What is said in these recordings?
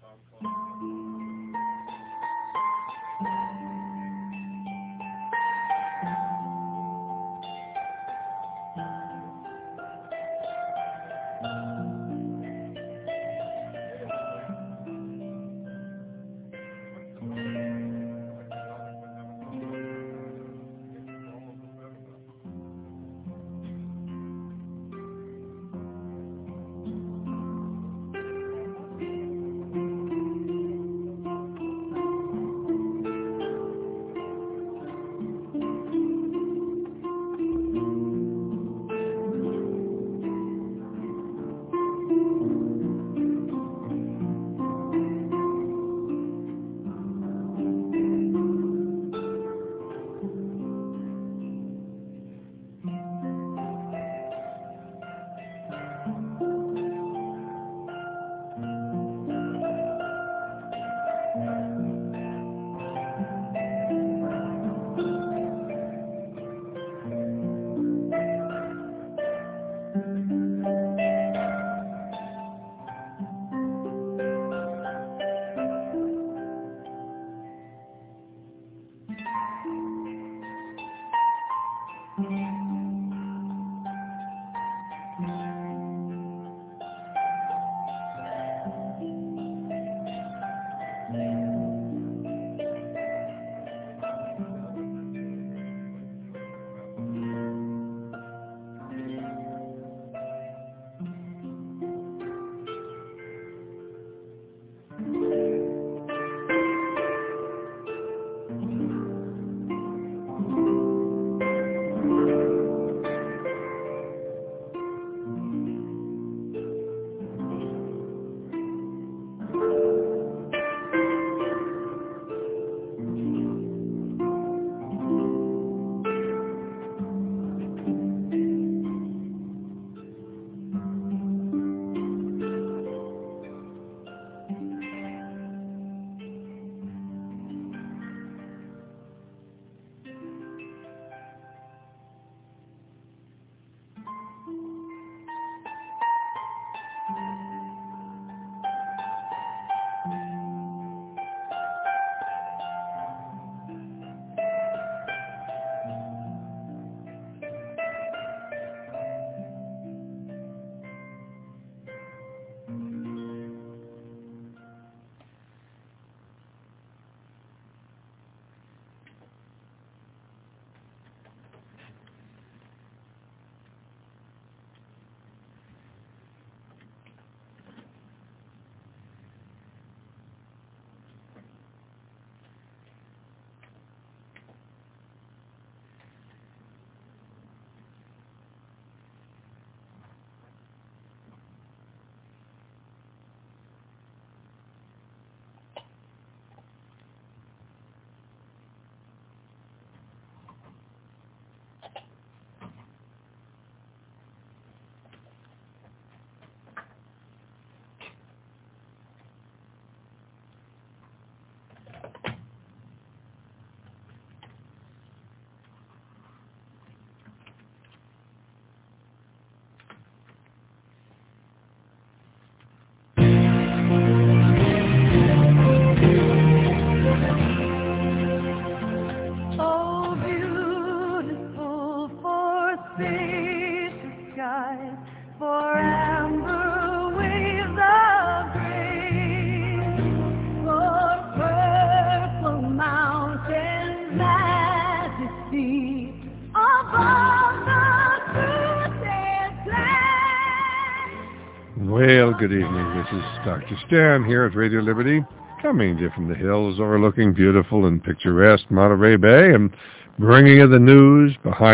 Well, good evening. This is Dr. Stan here at Radio Liberty, coming to you from the hills overlooking beautiful and picturesque Monterey Bay and bringing you the news,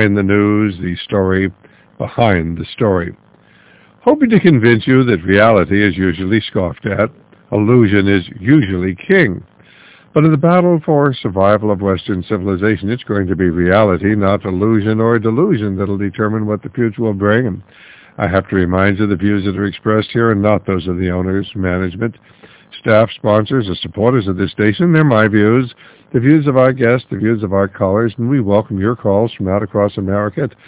the story behind the story. Hoping to convince you that reality is usually scoffed at, illusion is usually king. But in the battle for survival of Western civilization, it's going to be reality, not illusion or delusion, that'll determine what the future will bring. And I have to remind you the views that are expressed here are not those of the owners, management, staff, sponsors, or supporters of this station. They're my views, the views of our guests, the views of our callers, and we welcome your calls from out across America at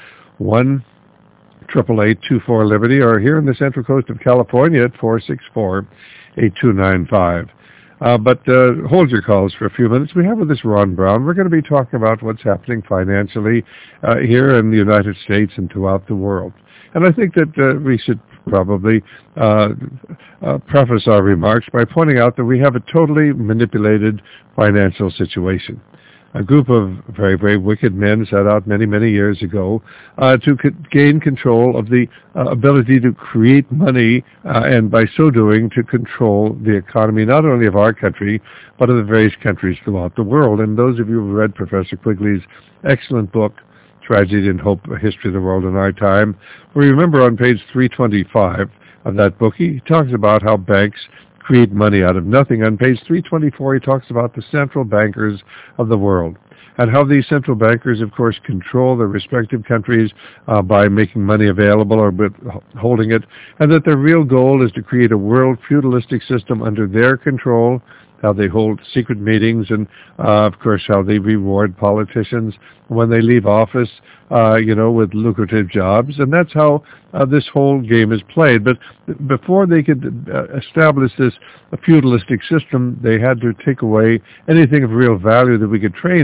1-888-24-LIBERTY or here in the Central Coast of California at 464-8295. But hold your calls for a few minutes. We have with us Ron Brown. We're going to be talking about what's happening financially here in the United States and throughout the world. And I think that we should probably preface our remarks by pointing out that we have a totally manipulated financial situation. A group of very, very wicked men set out many, many years ago to gain control of the ability to create money and by so doing to control the economy not only of our country but of the various countries throughout the world. And those of you who read Professor Quigley's excellent book, Tragedy and Hope, A History of the World in Our Time, we remember on page 325 of that book, he talks about how banks create money out of nothing. On page 324, he talks about the central bankers of the world and how these central bankers, of course, control their respective countries by making money available or holding it, and that their real goal is to create a world feudalistic system under their control, how they hold secret meetings, and, of course, how they reward politicians when they leave office, with lucrative jobs. And that's how this whole game is played. But before they could establish this feudalistic system, they had to take away anything of real value that we could trade,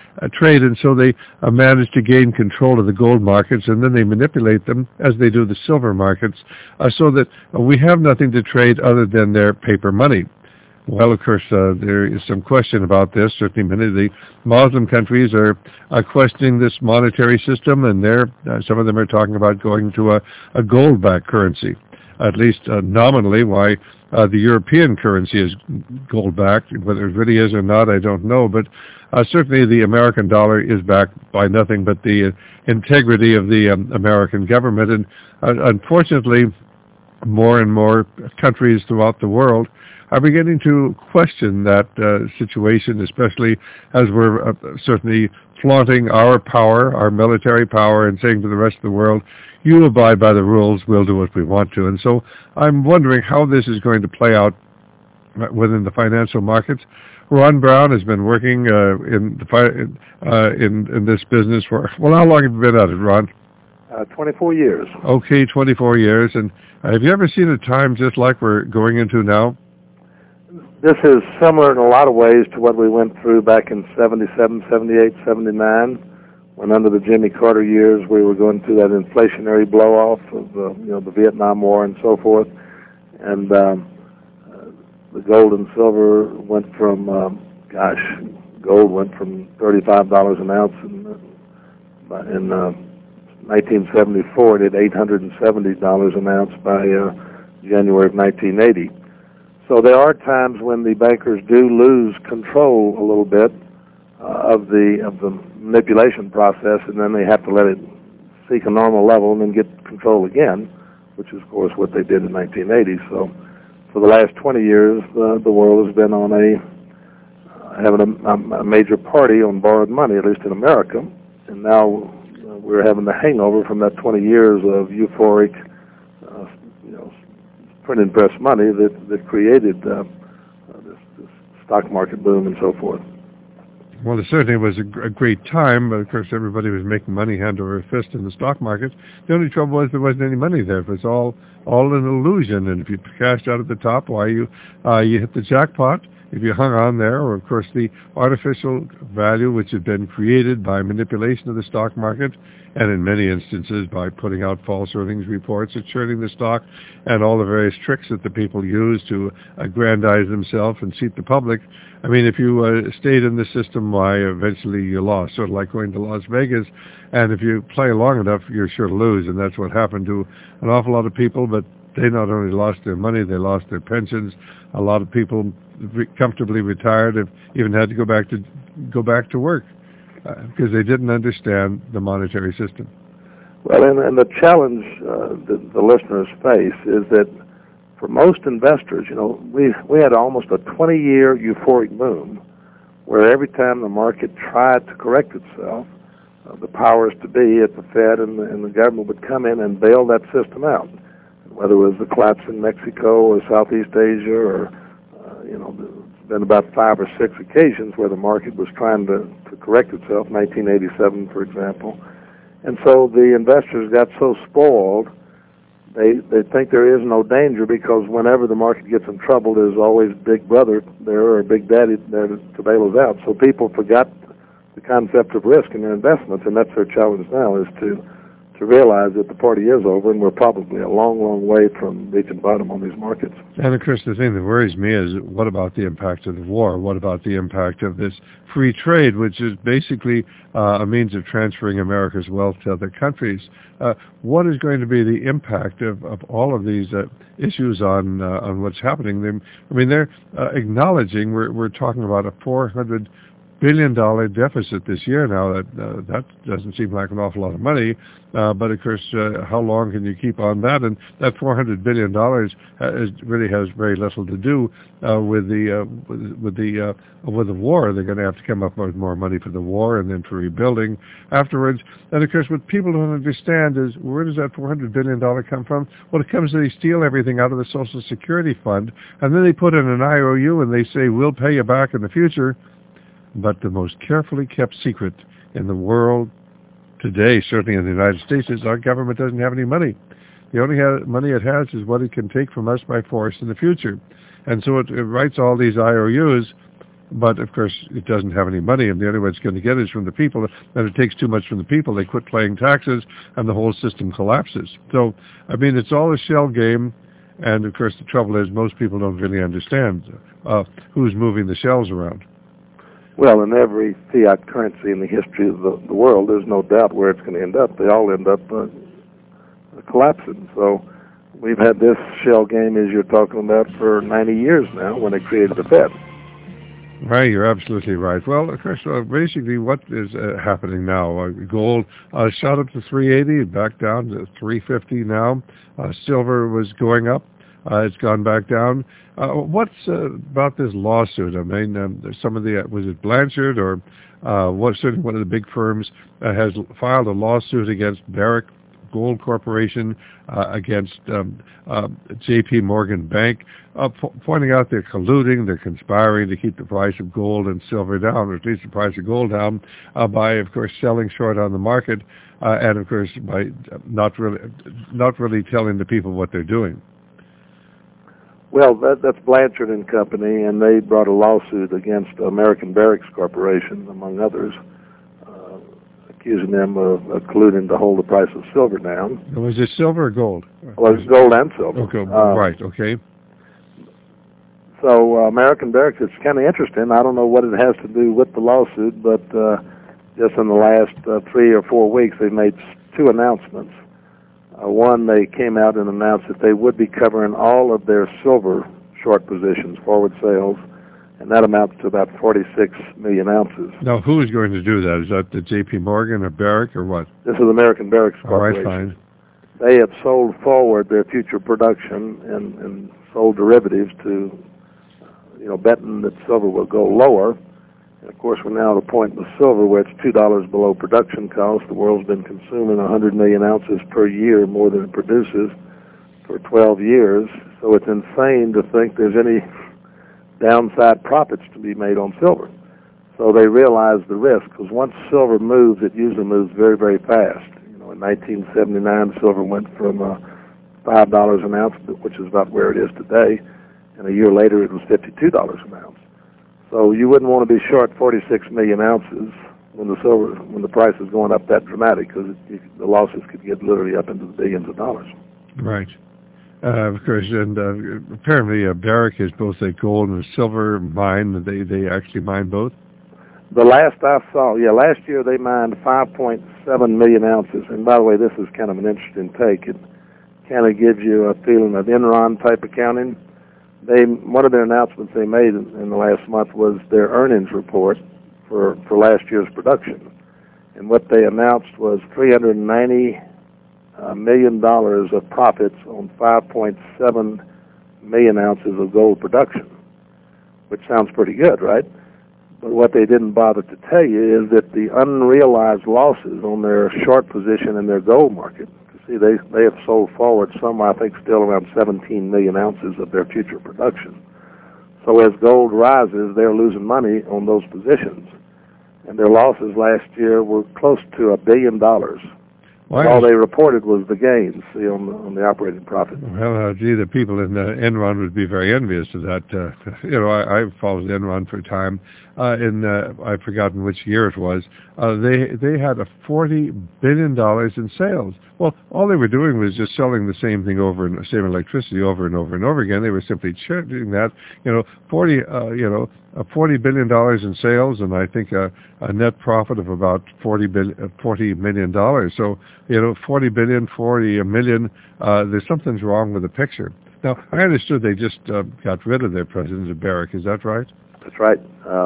and so they managed to gain control of the gold markets, and then they manipulate them, as they do the silver markets, so that we have nothing to trade other than their paper money. Well, of course, there is some question about this. Certainly many of the Muslim countries are questioning this monetary system, and some of them are talking about going to a gold-backed currency, at least nominally. Why the European currency is gold-backed, whether it really is or not, I don't know. But certainly the American dollar is backed by nothing but the integrity of the American government. And unfortunately, more and more countries throughout the world are beginning to question that situation, especially as we're certainly flaunting our power, our military power, and saying to the rest of the world, you abide by the rules, we'll do what we want to. And so I'm wondering how this is going to play out within the financial markets. Ron Brown has been working in this business for, well, how long have you been at it, Ron? 24 years. Okay, 24 years. And have you ever seen a time just like we're going into now? This is similar in a lot of ways to what we went through back in 77, 78, 79, when under the Jimmy Carter years we were going through that inflationary blow-off of the Vietnam War and so forth. And the gold and silver went from, gold went from $35 an ounce in 1974 to $870 an ounce by January of 1980. So there are times when the bankers do lose control a little bit of the manipulation process, and then they have to let it seek a normal level and then get control again, which is, of course, what they did in 1980. So for the last 20 years, the world has been on having a major party on borrowed money, at least in America, and now we're having the hangover from that 20 years of euphoric print and press money that created this stock market boom and so forth. Well, it certainly was a great time, but of course everybody was making money hand over fist in the stock market. The only trouble was there wasn't any money there. It was all an illusion, and if you cashed out at the top, you hit the jackpot. If you hung on there, or of course the artificial value which had been created by manipulation of the stock market, and in many instances by putting out false earnings reports, churning the stock, and all the various tricks that the people use to aggrandize themselves and seat the public. I mean, if you stayed in the system, why, eventually you lost, sort of like going to Las Vegas, and if you play long enough, you're sure to lose, and that's what happened to an awful lot of people. But they not only lost their money, they lost their pensions. A lot of people comfortably retired have even had to go back to work because they didn't understand the monetary system. Well, and the challenge that the listeners face is that for most investors, we had almost a 20-year euphoric boom where every time the market tried to correct itself, the powers to be at the Fed and the government would come in and bail that system out, whether it was the collapse in Mexico or Southeast Asia or there's been about 5 or 6 occasions where the market was trying to correct itself, 1987, for example. And so the investors got so spoiled they think there is no danger because whenever the market gets in trouble, there's always Big Brother there or Big Daddy there to bail us out. So people forgot the concept of risk in their investments, and that's their challenge now, is to realize that the party is over and we're probably a long, long way from reaching bottom on these markets. And of course, the thing that worries me is, what about the impact of the war? What about the impact of this free trade, which is basically a means of transferring America's wealth to other countries? What is going to be the impact of all of these issues on what's happening? They're acknowledging we're talking about a $400 billion deficit this year now. That doesn't seem like an awful lot of money, but of course, how long can you keep on that? And that $400 billion really has very little to do with the war. They're going to have to come up with more money for the war and then for rebuilding afterwards. And of course, what people don't understand is, where does that $400 billion come from? Well, it comes that they steal everything out of the Social Security Fund, and then they put in an IOU and they say, we'll pay you back in the future. But the most carefully kept secret in the world today, certainly in the United States, is our government doesn't have any money. The only money it has is what it can take from us by force in the future. And so it writes all these IOUs, but of course it doesn't have any money, and the only way it's going to get is from the people. And it takes too much from the people. They quit paying taxes, and the whole system collapses. So, it's all a shell game, and of course the trouble is most people don't really understand who's moving the shells around. Well, in every fiat currency in the history of the world, there's no doubt where it's going to end up. They all end up collapsing. So we've had this shell game, as you're talking about, for 90 years now when they created the Fed. Right, you're absolutely right. Well, of course, basically what is happening now? Gold shot up to 380, back down to 350 now. Silver was going up. It's gone back down. What's about this lawsuit? Some of was it Blanchard or certainly one of the big firms has filed a lawsuit against Barrick Gold Corporation, against J.P. Morgan Bank, pointing out they're colluding, they're conspiring to keep the price of gold and silver down, or at least the price of gold down, by, of course, selling short on the market, and of course by not really telling the people what they're doing. Well, that's Blanchard and Company, and they brought a lawsuit against American Barracks Corporation, among others, accusing them of colluding to hold the price of silver down. Was it silver or gold? Well, it's gold and silver. Okay, right, okay. So American Barracks, it's kind of interesting. I don't know what it has to do with the lawsuit, but just in the last 3 or 4 weeks, they've made 2 announcements. One, they came out and announced that they would be covering all of their silver short positions, forward sales, and that amounts to about 46 million ounces. Now, who is going to do that? Is that the J.P. Morgan or Barrick or what? This is American Barracks Corporation. All right, fine. They have sold forward their future production and sold derivatives to, betting that silver will go lower. And of course, we're now at a point with silver where it's $2 below production cost. The world's been consuming 100 million ounces per year, more than it produces, for 12 years. So it's insane to think there's any downside profits to be made on silver. So they realize the risk, because once silver moves, it usually moves very, very fast. In 1979, silver went from $5 an ounce, which is about where it is today, and a year later it was $52 an ounce. So you wouldn't want to be short 46 million ounces when the price is going up that dramatic, because the losses could get literally up into the billions of dollars. Right. Of course, and apparently Barrick is both a gold and a silver mine. They actually mine both? The last I saw, last year they mined 5.7 million ounces. And by the way, this is kind of an interesting take. It kind of gives you a feeling of Enron type accounting. One of their announcements they made in the last month was their earnings report for last year's production. And what they announced was $390 million of profits on 5.7 million ounces of gold production, which sounds pretty good, right? But what they didn't bother to tell you is that the unrealized losses on their short position in their gold market, see, they have sold forward some, I think, still around 17 million ounces of their future production. So as gold rises, they're losing money on those positions. And their losses last year were close to $1 billion. All they reported was the gains on the operating profit. Well, gee, the people in Enron would be very envious of that. I followed Enron for a time. I've forgotten which year it was. They had a $40 billion in sales. Well, all they were doing was just selling the same thing same electricity over and over and over again. They were simply charging that, $40 billion in sales, and I think a net profit of about $40 million. So, 40 billion, 40 million, there's something's wrong with the picture. Now, I understood they just got rid of their president, Barrick. Is that right? That's right.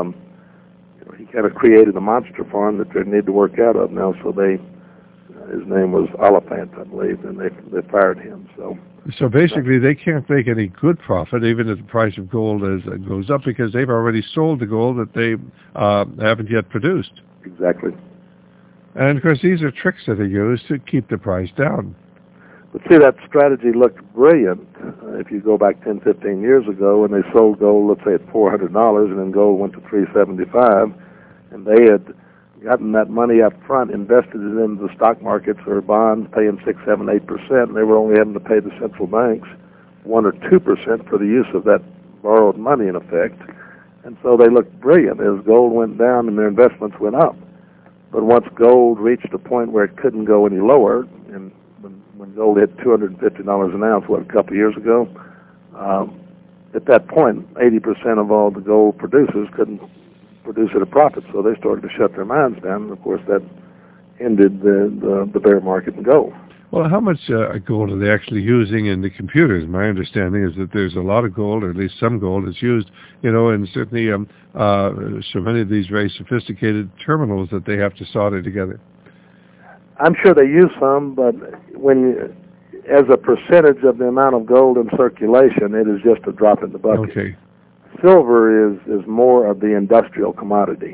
He kind of created a monster farm that they need to work out of now, so his name was Oliphant, I believe, and they fired him. So basically, they can't make any good profit, even if the price of gold goes up, because they've already sold the gold that they haven't yet produced. Exactly. And, of course, these are tricks that are used to keep the price down. But see, that strategy looked brilliant if you go back 10, 15 years ago when they sold gold, let's say, at $400, and then gold went to $375, and they had gotten that money up front, invested it into the stock markets or bonds, paying 6, 7, 8%, and they were only having to pay the central banks 1 or 2% for the use of that borrowed money, in effect. And so they looked brilliant as gold went down and their investments went up. But once gold reached a point where it couldn't go any lower, and when gold hit $250 an ounce, a couple of years ago, at that point, 80% of all the gold producers couldn't produce at a profit, so they started to shut their mines down, and of course that ended the bear market in gold. Well, how much gold are they actually using in the computers? My understanding is that there's a lot of gold, or at least some gold, that's used, and certainly so many of these very sophisticated terminals that they have to solder together. I'm sure they use some, but as a percentage of the amount of gold in circulation, it is just a drop in the bucket. Okay. Silver is more of the industrial commodity.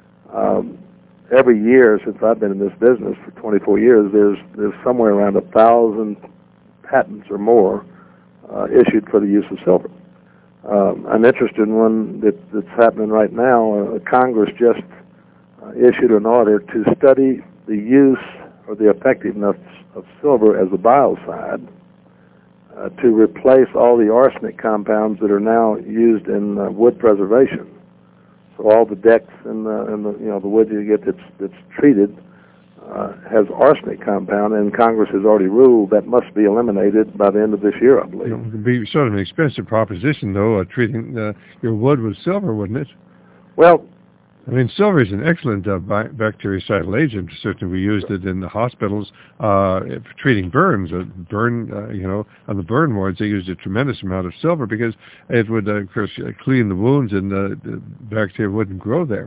Every year since I've been in this business for 24 years, there's somewhere around 1,000 patents or more issued for the use of silver. I'm interested in one that's happening right now. Congress just issued an order to study the use or the effectiveness of silver as a biocide to replace all the arsenic compounds that are now used in wood preservation. So all the decks and the wood you get that's treated has arsenic compound, and Congress has already ruled that must be eliminated by the end of this year, I believe. It would be sort of an expensive proposition, though, treating your wood with silver, wouldn't it? Well, I mean, silver is an excellent bactericidal agent. Certainly, we used it in the hospitals for treating burns. On the burn wards, they used a tremendous amount of silver because it would, of course, clean the wounds and the bacteria wouldn't grow there.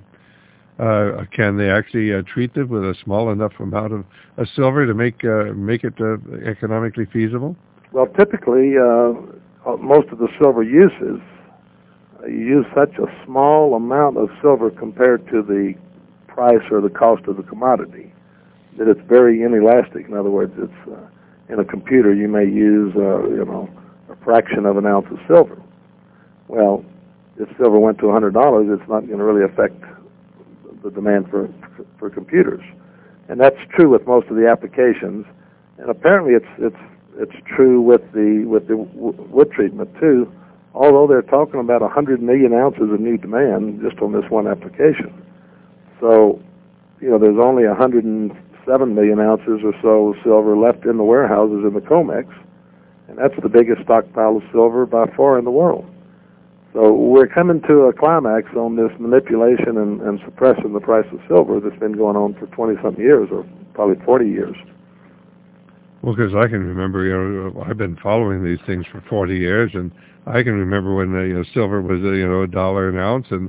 Can they actually treat it with a small enough amount of silver to make it economically feasible? Well, typically, most of the silver uses, you use such a small amount of silver compared to the price or the cost of the commodity that it's very inelastic. In other words, it's in a computer you may use a fraction of an ounce of silver. Well, if silver went to $100, it's not going to really affect the demand for computers, and that's true with most of the applications. And apparently, it's true with the wood treatment too. Although they're talking about 100 million ounces of new demand just on this one application. So, there's only 107 million ounces or so of silver left in the warehouses in the COMEX, and that's the biggest stockpile of silver by far in the world. So we're coming to a climax on this manipulation and suppressing the price of silver that's been going on for 20-something years, or probably 40 years. Well, because I can remember, I've been following these things for 40 years, and I can remember when silver was $1 an ounce, and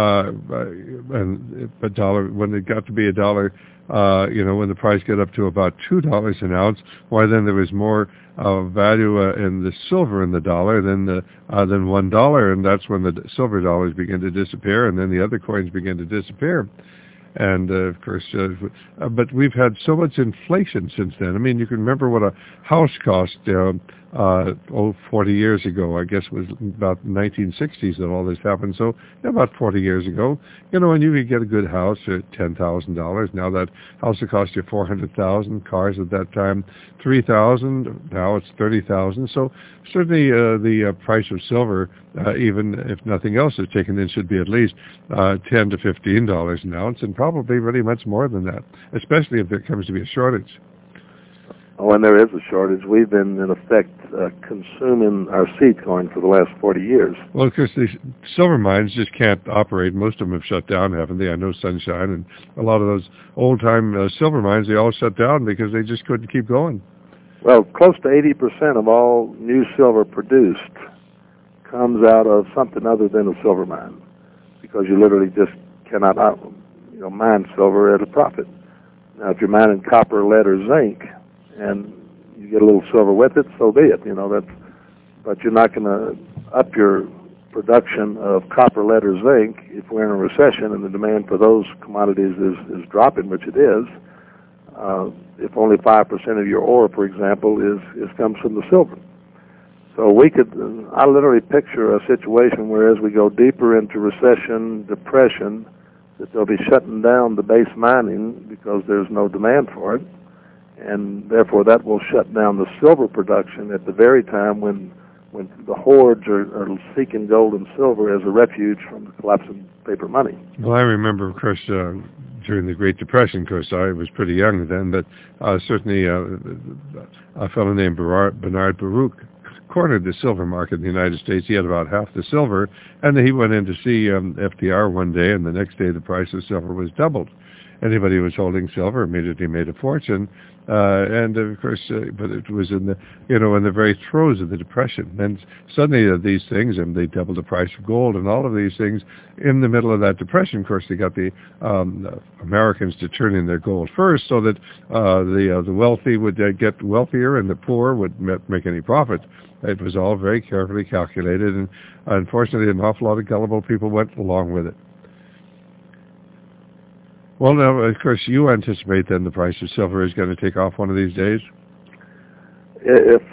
when it got to be $1, when the price got up to about $2 an ounce, why then there was more value in the silver in the dollar than $1, and that's when the silver dollars began to disappear, and then the other coins began to disappear. And, of course, but we've had so much inflation since then. I mean, you can remember what a house cost 40 years ago. I guess it was about the 1960s that all this happened. So about 40 years ago, and you could get a good house at $10,000. Now that house would cost you $400,000. Cars at that time, $3,000. Now it's $30,000. So certainly the price of silver, even if nothing else is taken in, should be at least $10 to $15 an ounce, and probably really much more than that, especially if there comes to be a shortage. When there is a shortage, we've been, in effect, consuming our seed corn for the last 40 years. Well, of course, the silver mines just can't operate. Most of them have shut down, haven't they? I know Sunshine and a lot of those old-time silver mines, they all shut down because they just couldn't keep going. Well, close to 80% of all new silver produced comes out of something other than a silver mine, because you literally just cannot mine silver at a profit. Now, if you're mining copper, lead, or zinc, and you get a little silver with it, so be it. But you're not going to up your production of copper, lead, or zinc if we're in a recession and the demand for those commodities is dropping, which it is. If only 5% of your ore, for example, comes from the silver. So I literally picture a situation where as we go deeper into recession, depression, that they'll be shutting down the base mining because there's no demand for it. And therefore that will shut down the silver production at the very time when the hordes are seeking gold and silver as a refuge from the collapsing paper money. Well, I remember, of course, during the Great Depression, of course, I was pretty young then, but certainly a fellow named Bernard Baruch cornered the silver market in the United States. He had about half the silver, and he went in to see FDR one day, and the next day the price of silver was doubled. Anybody who was holding silver immediately made a fortune, and of course, but it was in the very throes of the Depression. And suddenly these things, and they doubled the price of gold, and all of these things in the middle of that Depression. Of course, they got the Americans to turn in their gold first, so that the wealthy would get wealthier, and the poor would make any profit. It was all very carefully calculated, and unfortunately, an awful lot of gullible people went along with it. Well, now, of course, you anticipate then the price of silver is going to take off one of these days? If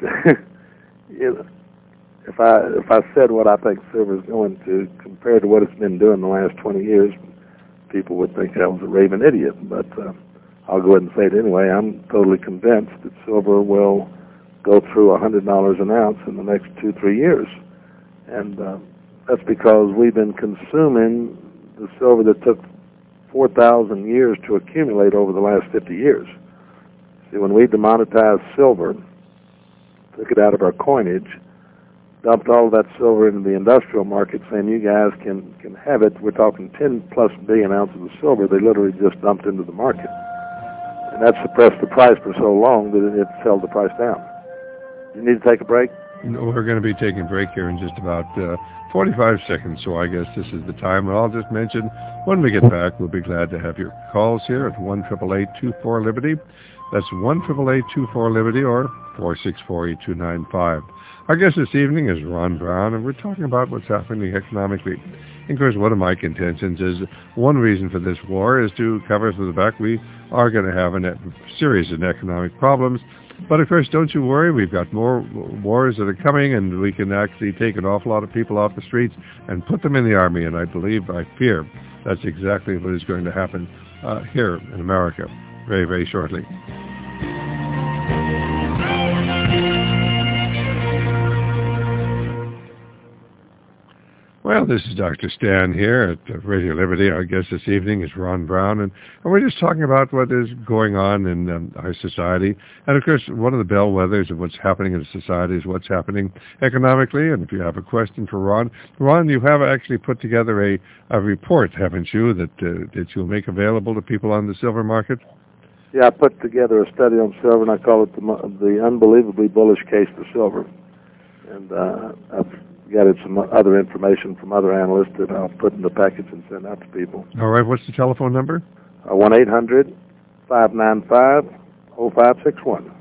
I said what I think silver is going to compared to what it's been doing the last 20 years, people would think I was a raving idiot. But I'll go ahead and say it anyway. I'm totally convinced that silver will go through $100 an ounce in the next 2-3 years. And that's because we've been consuming the silver that took 4,000 years to accumulate over the last 50 years. See, when we demonetized silver, took it out of our coinage, dumped all of that silver into the industrial market, saying you guys can have it. We're talking 10+ billion ounces of silver they literally just dumped into the market. And that suppressed the price for so long that it held the price down. You need to take a break? No, we're going to be taking a break here in just about 45 seconds, so I guess this is the time. And I'll just mention, when we get back, we'll be glad to have your calls here at 1-888-24-LIBERTY. That's 1-888-24-LIBERTY or 464-8295. Our guest this evening is Ron Brown, and we're talking about what's happening economically. And of course, one of my contentions is one reason for this war is to cover for the fact we are going to have a series of economic problems. But of course, don't you worry, we've got more wars that are coming, and we can actually take an awful lot of people off the streets and put them in the army, and I fear that's exactly what is going to happen here in America very, very shortly. Well, this is Dr. Stan here at Radio Liberty. Our guest this evening is Ron Brown, and we're just talking about what is going on in our society. And, of course, one of the bellwethers of what's happening in society is what's happening economically. And if you have a question for Ron, you have actually put together a report, haven't you, that you'll make available to people on the silver market? Yeah, I put together a study on silver, and I call it the Unbelievably Bullish Case for Silver. And I've gathered some other information from other analysts that I'll put in the package and send out to people. All right. What's the telephone number? 1-800-595-0561.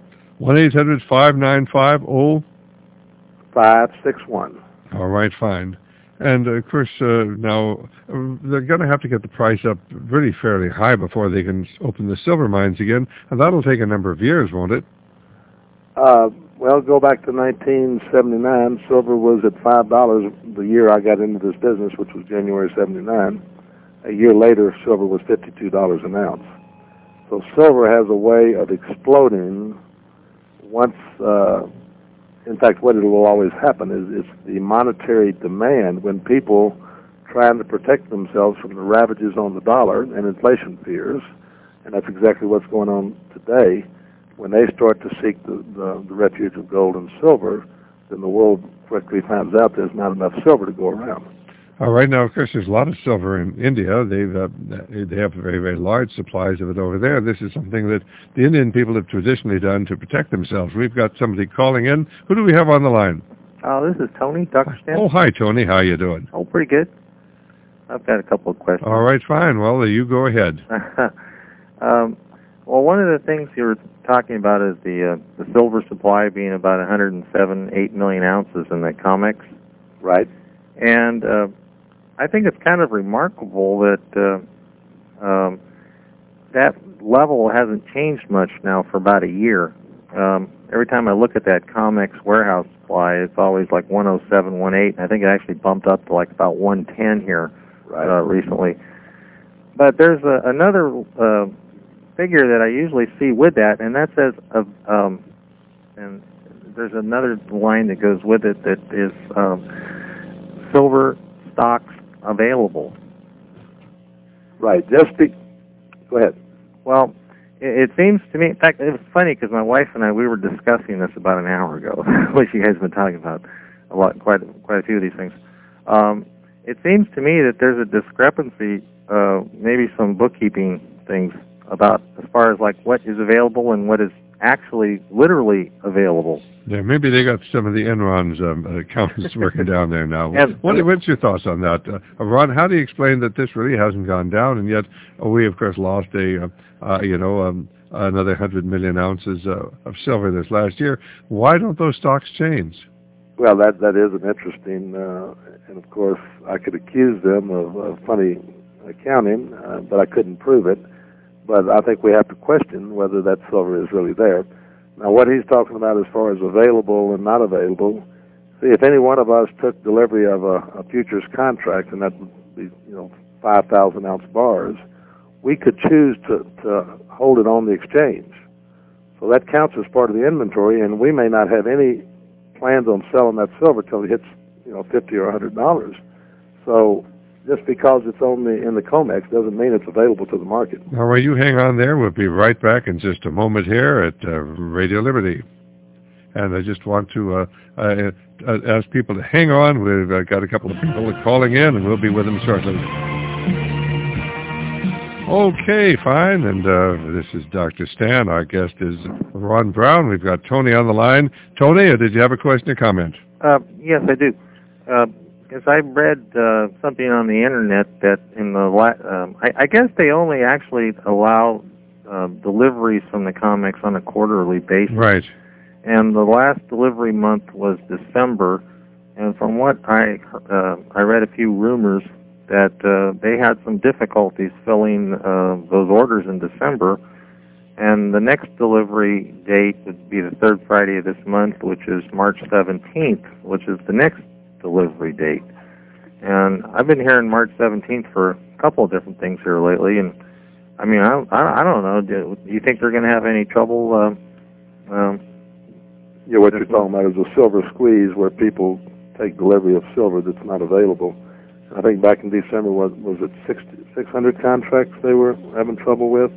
1-800-595-0561. All right, fine. And, of course, now they're going to have to get the price up really fairly high before they can open the silver mines again, and that'll take a number of years, won't it? Well, go back to 1979. Silver was at $5 the year I got into this business, which was January '79. A year later, silver was $52 an ounce. So silver has a way of exploding once, in fact, what will always happen is the monetary demand when people trying to protect themselves from the ravages on the dollar and inflation fears, and that's exactly what's going on today. When they start to seek the refuge of gold and silver, then the world quickly finds out there's not enough silver to go around. Right now, of course, there's a lot of silver in India. They have very, very large supplies of it over there. This is something that the Indian people have traditionally done to protect themselves. We've got somebody calling in. Who do we have on the line? This is Tony, Dr. Stan. Oh, hi, Tony. How you doing? Oh, pretty good. I've got a couple of questions. All right, fine. Well, you go ahead. Well, one of the things you were talking about is the silver supply being about 107.8 million ounces in the COMEX. Right. And I think it's kind of remarkable that that level hasn't changed much now for about a year. Every time I look at that COMEX warehouse supply, it's always like 107, 108. I think it actually bumped up to like about 110 here recently. But there's another figure that I usually see with that, and that says, and there's another line that goes with it that is silver stocks available. Right. Go ahead. Well, it seems to me, in fact, it was funny because my wife and I, we were discussing this about an hour ago, which you guys have been talking about a lot, quite a few of these things. It seems to me that there's a discrepancy, maybe some bookkeeping things about as far as like what is available and what is actually literally available. Yeah, maybe they got some of the Enron's accountants working down there now. What's your thoughts on that? Ron, how do you explain that this really hasn't gone down, and yet we, of course, lost another 100 million ounces of silver this last year? Why don't those stocks change? Well, that is an interesting, and of course, I could accuse them of funny accounting, but I couldn't prove it. But I think we have to question whether that silver is really there. Now, what he's talking about as far as available and not available, see, if any one of us took delivery of a futures contract, and that would be, 5,000 ounce bars, we could choose to hold it on the exchange. So that counts as part of the inventory, and we may not have any plans on selling that silver till it hits, $50 or $100. So just because it's only in the COMEX doesn't mean it's available to the market. All right, you hang on there. We'll be right back in just a moment here at Radio Liberty. And I just want to ask people to hang on. We've got a couple of people calling in, and we'll be with them shortly. Okay, fine. And this is Dr. Stan. Our guest is Ron Brown. We've got Tony on the line. Tony, did you have a question or comment? Yes, I do. Because I read something on the internet that in the I guess they only actually allow deliveries from the COMEX on a quarterly basis. Right. And the last delivery month was December. And from what I read a few rumors that they had some difficulties filling those orders in December. And the next delivery date would be the third Friday of this month, which is March 17th, which is the next delivery date. And I've been hearing March 17th for a couple of different things here lately, and I mean, I don't know. Do you think they're going to have any trouble? What you're talking about is a silver squeeze where people take delivery of silver that's not available. I think back in December, was it 600 contracts they were having trouble with?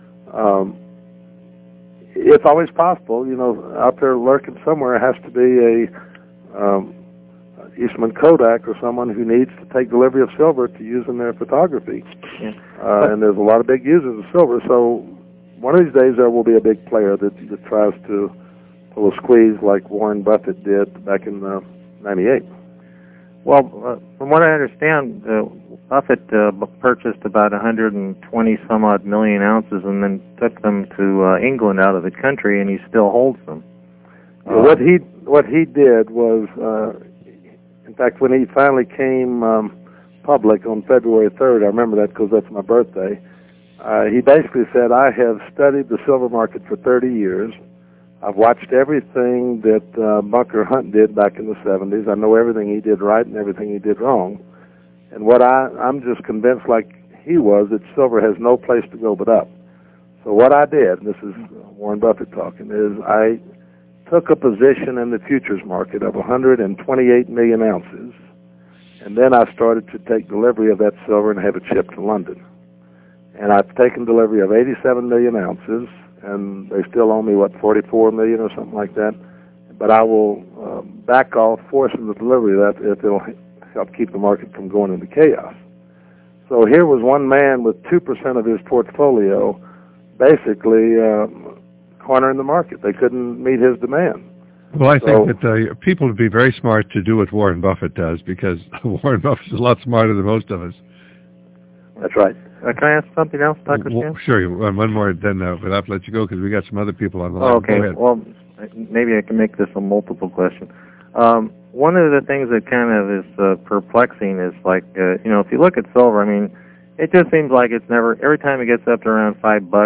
It's always possible, out there lurking somewhere has to be a Eastman Kodak or someone who needs to take delivery of silver to use in their photography. Yeah. And there's a lot of big users of silver, so one of these days there will be a big player that tries to pull a squeeze like Warren Buffett did back in '98. Well, from what I understand, Buffett purchased about 120 some odd million ounces and then took them to England out of the country, and he still holds them. What he did was, in fact, when he finally came public on February 3rd, I remember that because that's my birthday, he basically said, I have studied the silver market for 30 years. I've watched everything that Bunker Hunt did back in the 70s. I know everything he did right and everything he did wrong. And what I'm just convinced, like he was, that silver has no place to go but up. So what I did, and this is Warren Buffett talking, is I took a position in the futures market of 128 million ounces, and then I started to take delivery of that silver and have it shipped to London. And I've taken delivery of 87 million ounces, and they still owe me, 44 million or something like that. But I will back off forcing the delivery of that if it'll help keep the market from going into chaos. So here was one man with 2% of his portfolio basically cornering the market. They couldn't meet his demand. Well, I think that people would be very smart to do what Warren Buffett does, because Warren Buffett's a lot smarter than most of us. That's right. Can I ask something else, Dr. Stan? Sure. One more, then but I'll let you go because we got some other people on the line. Okay. Go ahead. Well, maybe I can make this a multiple question. One of the things that kind of is perplexing is, like, if you look at silver, I mean, it just seems like it's never, every time it gets up to around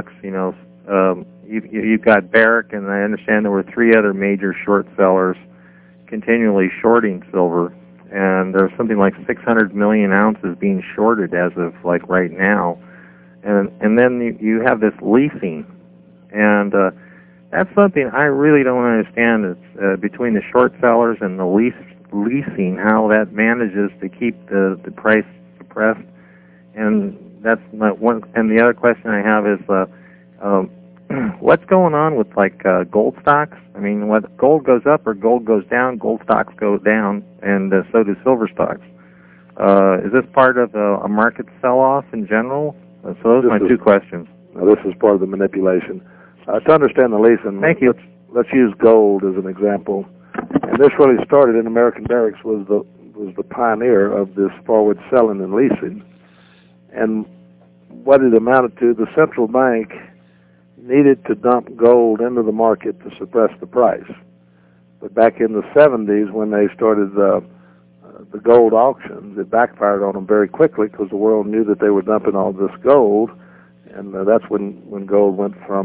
$5, you've got Barrick, and I understand there were 3 other major short sellers continually shorting silver, and there's something like 600 million ounces being shorted as of, like, right now. And then you have this leasing, and that's something I really don't understand. It's between the short sellers and the leasing, how that manages to keep the price suppressed. And that's my one. And the other question I have is, what's going on with, like, gold stocks? I mean, what gold goes up or gold goes down, gold stocks go down, and so do silver stocks. Is this part of a market sell-off in general? So those are my 2 questions. Now, this is part of the manipulation. To understand the leasing, thank you. Let's use gold as an example. And this really started in American Barracks, was the pioneer of this forward selling and leasing. And what it amounted to, the central bank needed to dump gold into the market to suppress the price. But back in the 70s, when they started the gold auctions, it backfired on them very quickly because the world knew that they were dumping all this gold, and that's when gold went from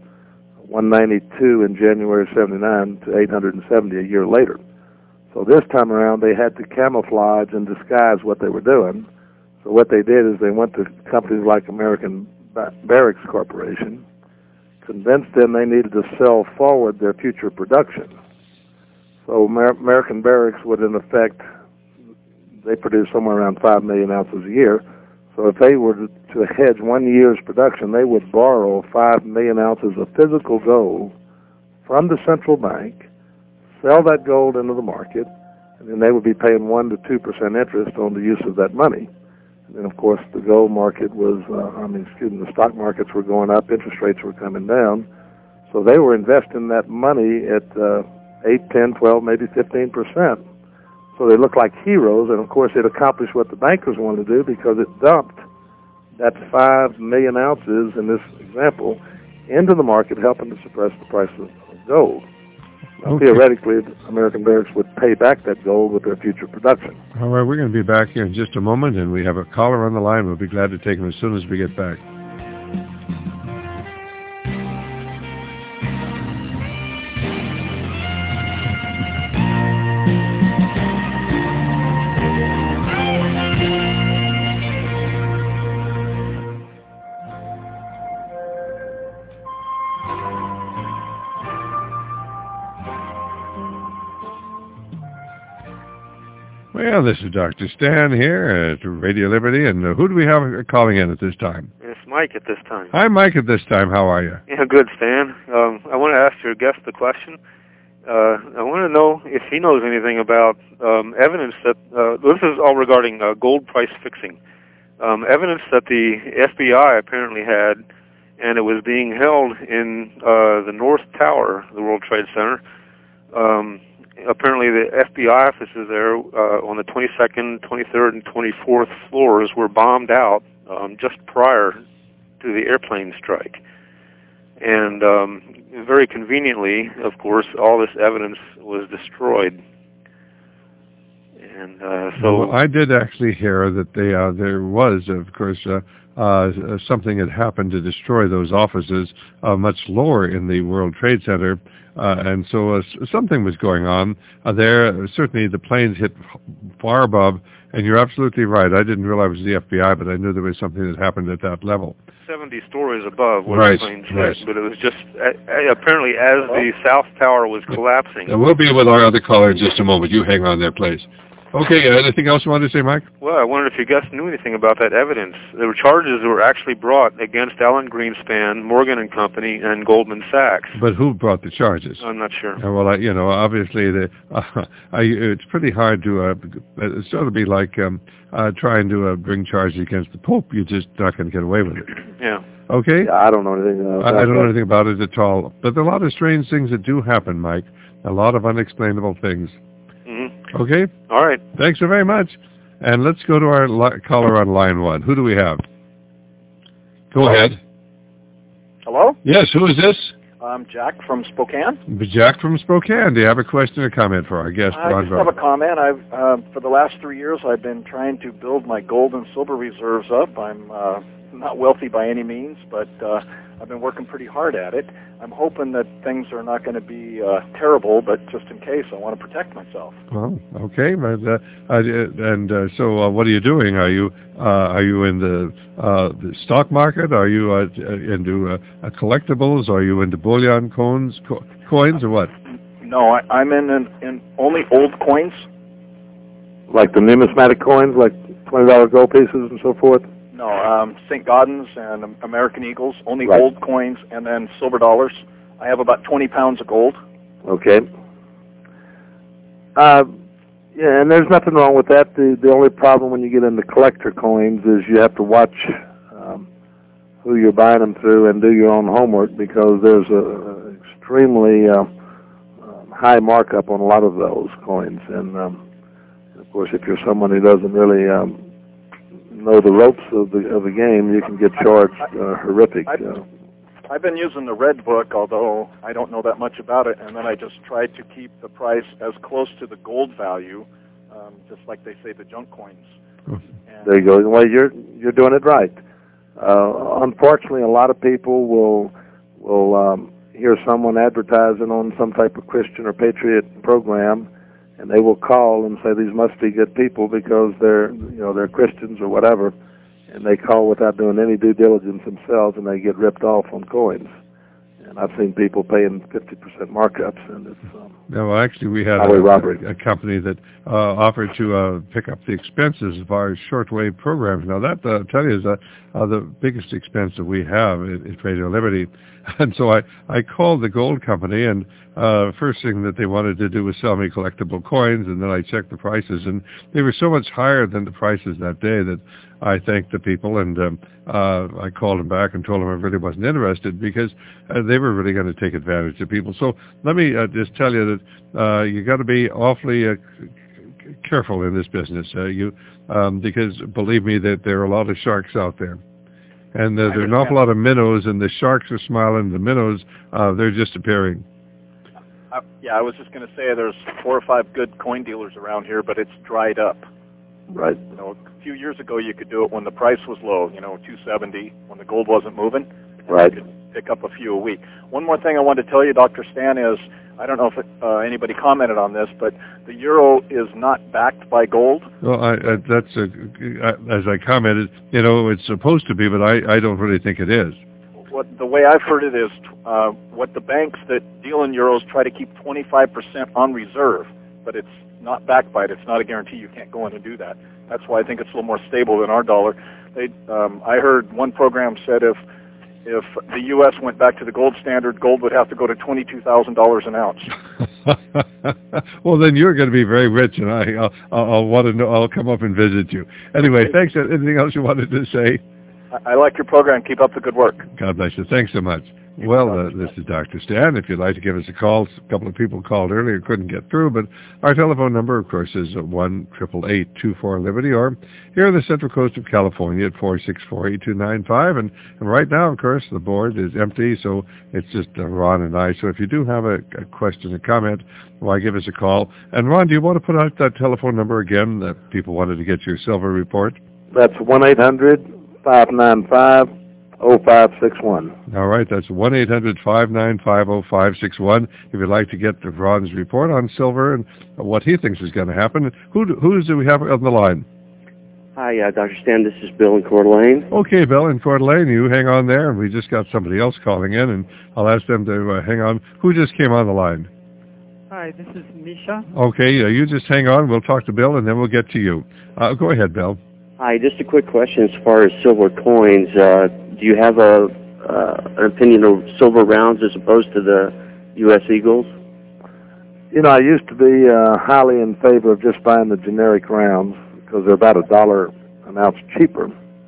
192 in January of 79 to 870 a year later. So this time around, they had to camouflage and disguise what they were doing. So what they did is they went to companies like American Barracks Corporation, convinced them they needed to sell forward their future production. So American Barracks would, in effect, they produce somewhere around 5 million ounces a year. So if they were to hedge 1 year's production, they would borrow 5 million ounces of physical gold from the central bank, sell that gold into the market, and then they would be paying 1 to 2% interest on the use of that money. And then, of course, the gold market was, the stock markets were going up, interest rates were coming down. So they were investing that money at 8, 10, 12, maybe 15%. So they looked like heroes, and of course it accomplished what the bankers wanted to do because it dumped that 5 million ounces, in this example, into the market, helping to suppress the price of gold. Now, theoretically, American Barracks would pay back that gold with their future production. All right, we're going to be back here in just a moment, and we have a caller on the line. We'll be glad to take him as soon as we get back. Well, this is Dr. Stan here at Radio Liberty, and who do we have calling in at this time? It's Mike at this time. Hi, Mike, at this time. How are you? Yeah, good, Stan. I want to ask your guest the question. I want to know if he knows anything about evidence that, this is all regarding gold price fixing, evidence that the FBI apparently had, and it was being held in the North Tower, the World Trade Center. Apparently the FBI offices there on the 22nd, 23rd, and 24th floors were bombed out just prior to the airplane strike. And very conveniently, of course, all this evidence was destroyed. And so... Well, I did actually hear that there was, of course, something had happened to destroy those offices much lower in the World Trade Center. And so something was going on there. Certainly the planes hit far above, and you're absolutely right. I didn't realize it was the FBI, but I knew there was something that happened at that level. 70 stories above where the planes hit, but it was just apparently as the South Tower was collapsing. We'll be with our other caller in just a moment. You hang on there, please. Okay, anything else you wanted to say, Mike? Well, I wondered if you guys knew anything about that evidence. There were charges that were actually brought against Alan Greenspan, Morgan & Company, and Goldman Sachs. But who brought the charges? I'm not sure. Well, obviously, it's pretty hard to, it's sort of be like trying to bring charges against the Pope. You're just not going to get away with it. Yeah. Okay? Yeah, I don't know anything about I don't know anything about it at all. But there are a lot of strange things that do happen, Mike. A lot of unexplainable things. Mm-hmm. Okay? All right. Thanks so very much. And let's go to our caller on line 1. Who do we have? Go ahead. Hello? Yes, who is this? I'm Jack from Spokane. Jack from Spokane. Do you have a question or comment for our guest? I just have a comment. For the last 3 years, I've been trying to build my gold and silver reserves up. I'm not wealthy by any means, but I've been working pretty hard at it. I'm hoping that things are not going to be terrible, but just in case, I want to protect myself. Well, okay. So what are you doing? Are you in the stock market? Are you into collectibles? Are you into bullion coins or what? No, I'm in only old coins. Like the numismatic coins, like $20 gold pieces and so forth? No, St. Gaudens and American Eagles, only Right. old coins, and then silver dollars. I have about 20 pounds of gold. Okay. Yeah, and there's nothing wrong with that. The only problem when you get into collector coins is you have to watch who you're buying them through and do your own homework, because there's a extremely high markup on a lot of those coins. And, of course, if you're someone who doesn't really know the ropes of the game, you can get charged horrific. I've been using the Red Book, although I don't know that much about it, and then I just try to keep the price as close to the gold value, just like they say the junk coins. There you go. Well, you're doing it right. Unfortunately, a lot of people will hear someone advertising on some type of Christian or patriot program, and they will call and say these must be good people because they're Christians or whatever, and they call without doing any due diligence themselves, and they get ripped off on coins. And I've seen people paying 50% markups, and it's no, actually, we had a company that offered to pick up the expenses of our shortwave programs. Now, that, I'll tell you, is the biggest expense that we have at Radio Liberty. And so I called the gold company, and first thing that they wanted to do was sell me collectible coins, and then I checked the prices, and they were so much higher than the prices that day that I thanked the people, and I called them back and told them I really wasn't interested, because they were really going to take advantage of people. So let me just tell you that you got to be awfully careful in this business, because believe me, that there are a lot of sharks out there. And there are an awful lot of minnows, and the sharks are smiling, the minnows, they're just appearing. I was just going to say there's 4 or 5 good coin dealers around here, but it's dried up. Right. A few years ago you could do it when the price was low, $270, when the gold wasn't moving. Right. You could pick up a few a week. One more thing I wanted to tell you, Dr. Stan, is I don't know if anybody commented on this, but the euro is not backed by gold. Well, that's as I commented, it's supposed to be, but I don't really think it is. The way I've heard it is what the banks that deal in euros try to keep 25% on reserve, but it's not backed by it. It's not a guarantee. You can't go in and do that. That's why I think it's a little more stable than our dollar. I heard one program said if the U.S. went back to the gold standard, gold would have to go to $22,000 an ounce. Well, then you're going to be very rich, and I'll want to know. I'll come up and visit you. Anyway, thanks. Anything else you wanted to say? I like your program. Keep up the good work. God bless you. Thanks so much. Well, this is Dr. Stan. If you'd like to give us a call, a couple of people called earlier, couldn't get through, but our telephone number, of course, is 1-888-24-LIBERTY, or here on the Central Coast of California at 464-8295. And right now, of course, the board is empty, so it's just Ron and I. So if you do have a question or comment, why, give us a call. And Ron, do you want to put out that telephone number again that people wanted to get your silver report? That's 1-800-595-0561. All right, that's 1-800-595-0561. If you'd like to get Ron's report on silver and what he thinks is going to happen. Who do we have on the line? Hi, Dr. Stan. This is Bill in Coeur d'Alene. Okay, Bill in Coeur d'Alene. You hang on there, and we just got somebody else calling in, and I'll ask them to hang on. Who just came on the line? Hi, this is Misha. Okay, you just hang on. We'll talk to Bill, and then we'll get to you. Go ahead, Bill. Hi, just a quick question as far as silver coins. Do you have an opinion of silver rounds as opposed to the U.S. Eagles? You know, I used to be highly in favor of just buying the generic rounds because they're about $1 an ounce cheaper.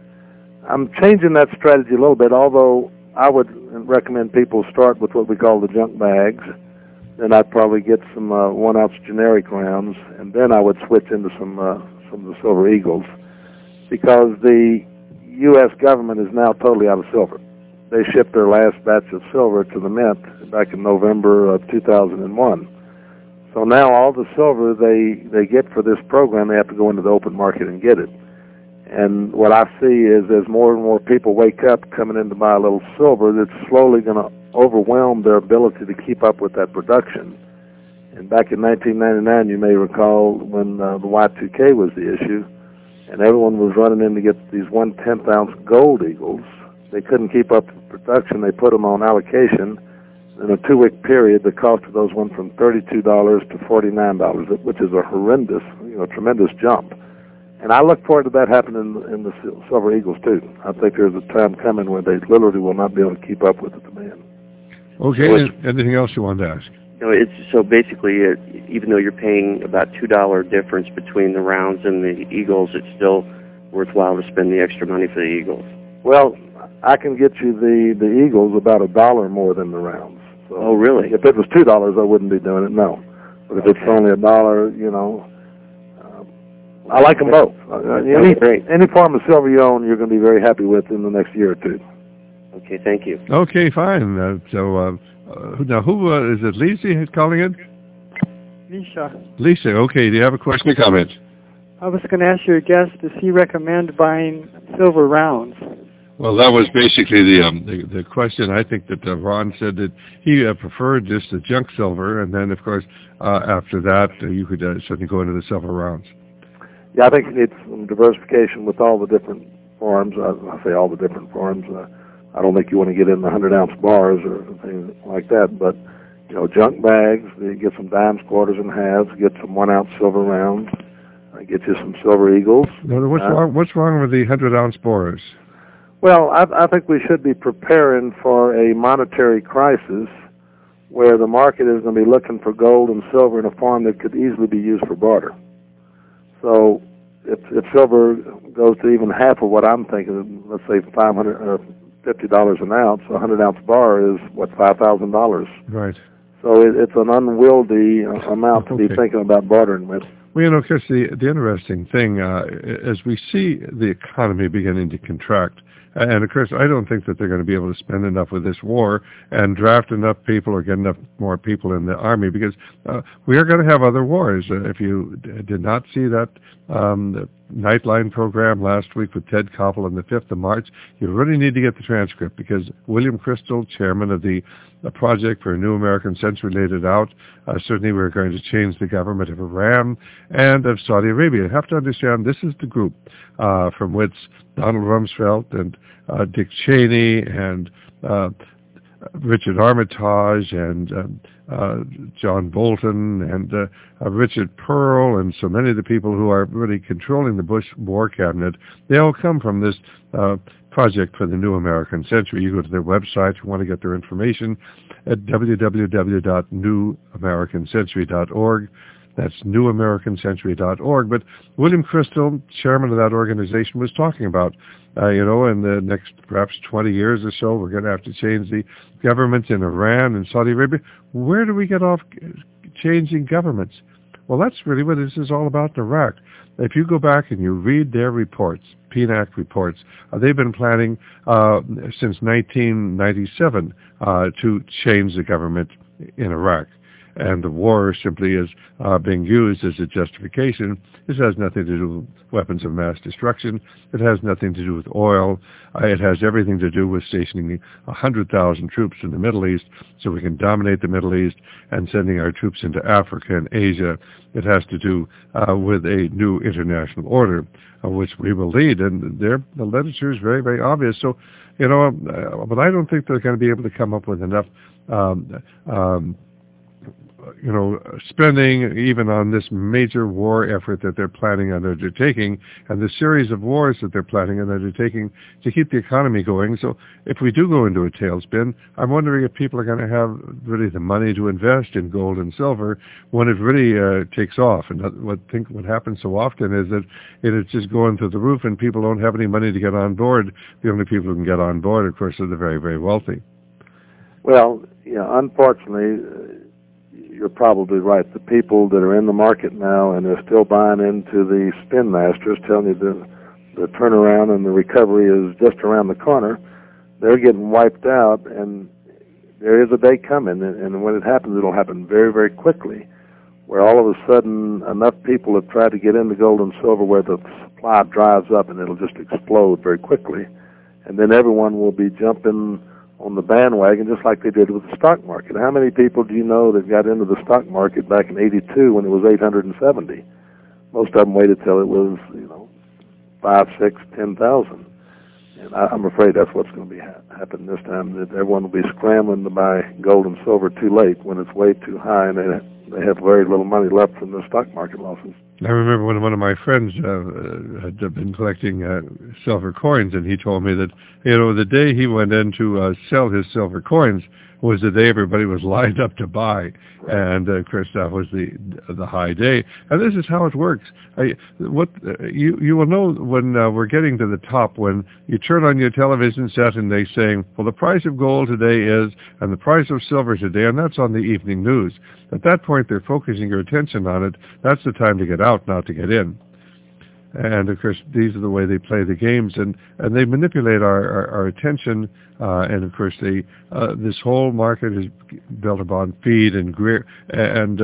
I'm changing that strategy a little bit, although I would recommend people start with what we call the junk bags. Then I'd probably get some 1 ounce generic rounds, and then I would switch into some of the Silver Eagles, because the U.S. government is now totally out of silver. They shipped their last batch of silver to the Mint back in November of 2001. So now all the silver they get for this program, they have to go into the open market and get it. And what I see is as more and more people wake up coming in to buy a little silver, that's slowly going to overwhelm their ability to keep up with that production. And back in 1999, you may recall when the Y2K was the issue, and everyone was running in to get these 1/10 ounce gold Eagles. They couldn't keep up with production. They put them on allocation. In a 2-week period, the cost of those went from $32 to $49, which is a horrendous, tremendous jump. And I look forward to that happening in the Silver Eagles, too. I think there's a time coming when they literally will not be able to keep up with the demand. Okay, anything else you wanted to ask? It's so basically, even though you're paying about $2 difference between the rounds and the Eagles, it's still worthwhile to spend the extra money for the Eagles. Well, I can get you the Eagles about $1 more than the rounds. So oh, really? If it was $2, I wouldn't be doing it. No, but if it's only $1, I like them both. Any form of silver you own, you're going to be very happy with in the next year or two. Okay, thank you. Okay, fine. Now, who is it? Lisa calling in? Misha. Lisa, okay. Do you have a question or comment? I was going to ask your guest, does he recommend buying silver rounds? Well, that was basically the question. I think that Ron said that he preferred just the junk silver, and then, of course, after that, you could certainly go into the silver rounds. Yeah, I think it's some diversification with all the different forms. I say all the different forms. I don't think you want to get in the 100-ounce bars or things like that, but junk bags. You get some dimes, quarters, and halves. Get some 1-ounce silver rounds. Get you some Silver Eagles. No, what's wrong with the 100-ounce bars? Well, I think we should be preparing for a monetary crisis where the market is going to be looking for gold and silver in a form that could easily be used for barter. So if silver goes to even half of what I'm thinking, let's say $50 an ounce, a 100-ounce bar is, $5,000? Right. So it's an unwieldy amount to be thinking about bartering with. Well, Chris, the interesting thing, as we see the economy beginning to contract, and of course, I don't think that they're going to be able to spend enough with this war and draft enough people or get enough more people in the army, because we are going to have other wars. If you did not see that the Nightline program last week with Ted Koppel on the 5th of March, you really need to get the transcript, because William Crystal, chairman of the Project for a New American Century, laid it out. Certainly we're going to change the government of Iran and of Saudi Arabia. You have to understand, this is the group from which Donald Rumsfeld and Dick Cheney and Richard Armitage and John Bolton and Richard Pearl and so many of the people who are really controlling the Bush war cabinet, they all come from this Project for the New American Century. You go to their website, you want to get their information at www.newamericancentury.org. That's newamericancentury.org. But William Crystal, chairman of that organization, was talking about, in the next perhaps 20 years or so, we're going to have to change the governments in Iran and Saudi Arabia. Where do we get off changing governments? Well, that's really what this is all about in Iraq. If you go back and you read their reports, PNAC reports, they've been planning since 1997 to change the government in Iraq. and the war simply is being used as a justification. This has nothing to do with weapons of mass destruction. It has nothing to do with oil. It has everything to do with stationing 100,000 troops in the Middle East so we can dominate the Middle East and sending our troops into Africa and Asia. It has to do with a new international order, which we will lead. And the literature is very, very obvious. So, but I don't think they're going to be able to come up with enough spending even on this major war effort that they're planning on undertaking and the series of wars that they're planning on undertaking to keep the economy going. So if we do go into a tailspin, I'm wondering if people are going to have really the money to invest in gold and silver when it really takes off. And what happens so often is that it is just going through the roof and people don't have any money to get on board. The only people who can get on board, of course, are the very, very wealthy. Well, unfortunately, you're probably right. The people that are in the market now and they're still buying into the spin masters telling you the turnaround and the recovery is just around the corner, they're getting wiped out, and there is a day coming, and when it happens, it'll happen very, very quickly, where all of a sudden enough people have tried to get into gold and silver where the supply dries up and it'll just explode very quickly, and then everyone will be jumping on the bandwagon just like they did with the stock market. How many people do you know that got into the stock market back in '82 when it was 870? Most of them waited till it was 5, 6, 10,000. And I'm afraid that's what's going to be happen this time, that everyone will be scrambling to buy gold and silver too late when it's way too high and they have very little money left from the stock market losses. I remember when one of my friends had been collecting silver coins, and he told me that, the day he went in to sell his silver coins was the day everybody was lined up to buy. And, of course, that was the high day. And this is how it works. You will know when we're getting to the top, when you turn on your television set and they saying, well, the price of gold today is, and the price of silver today, and that's on the evening news. At that point, they're focusing your attention on it. That's the time to get out, not to get in. And, of course, these are the way they play the games, and they manipulate our attention. And, of course, this whole market is built upon fear and greed. And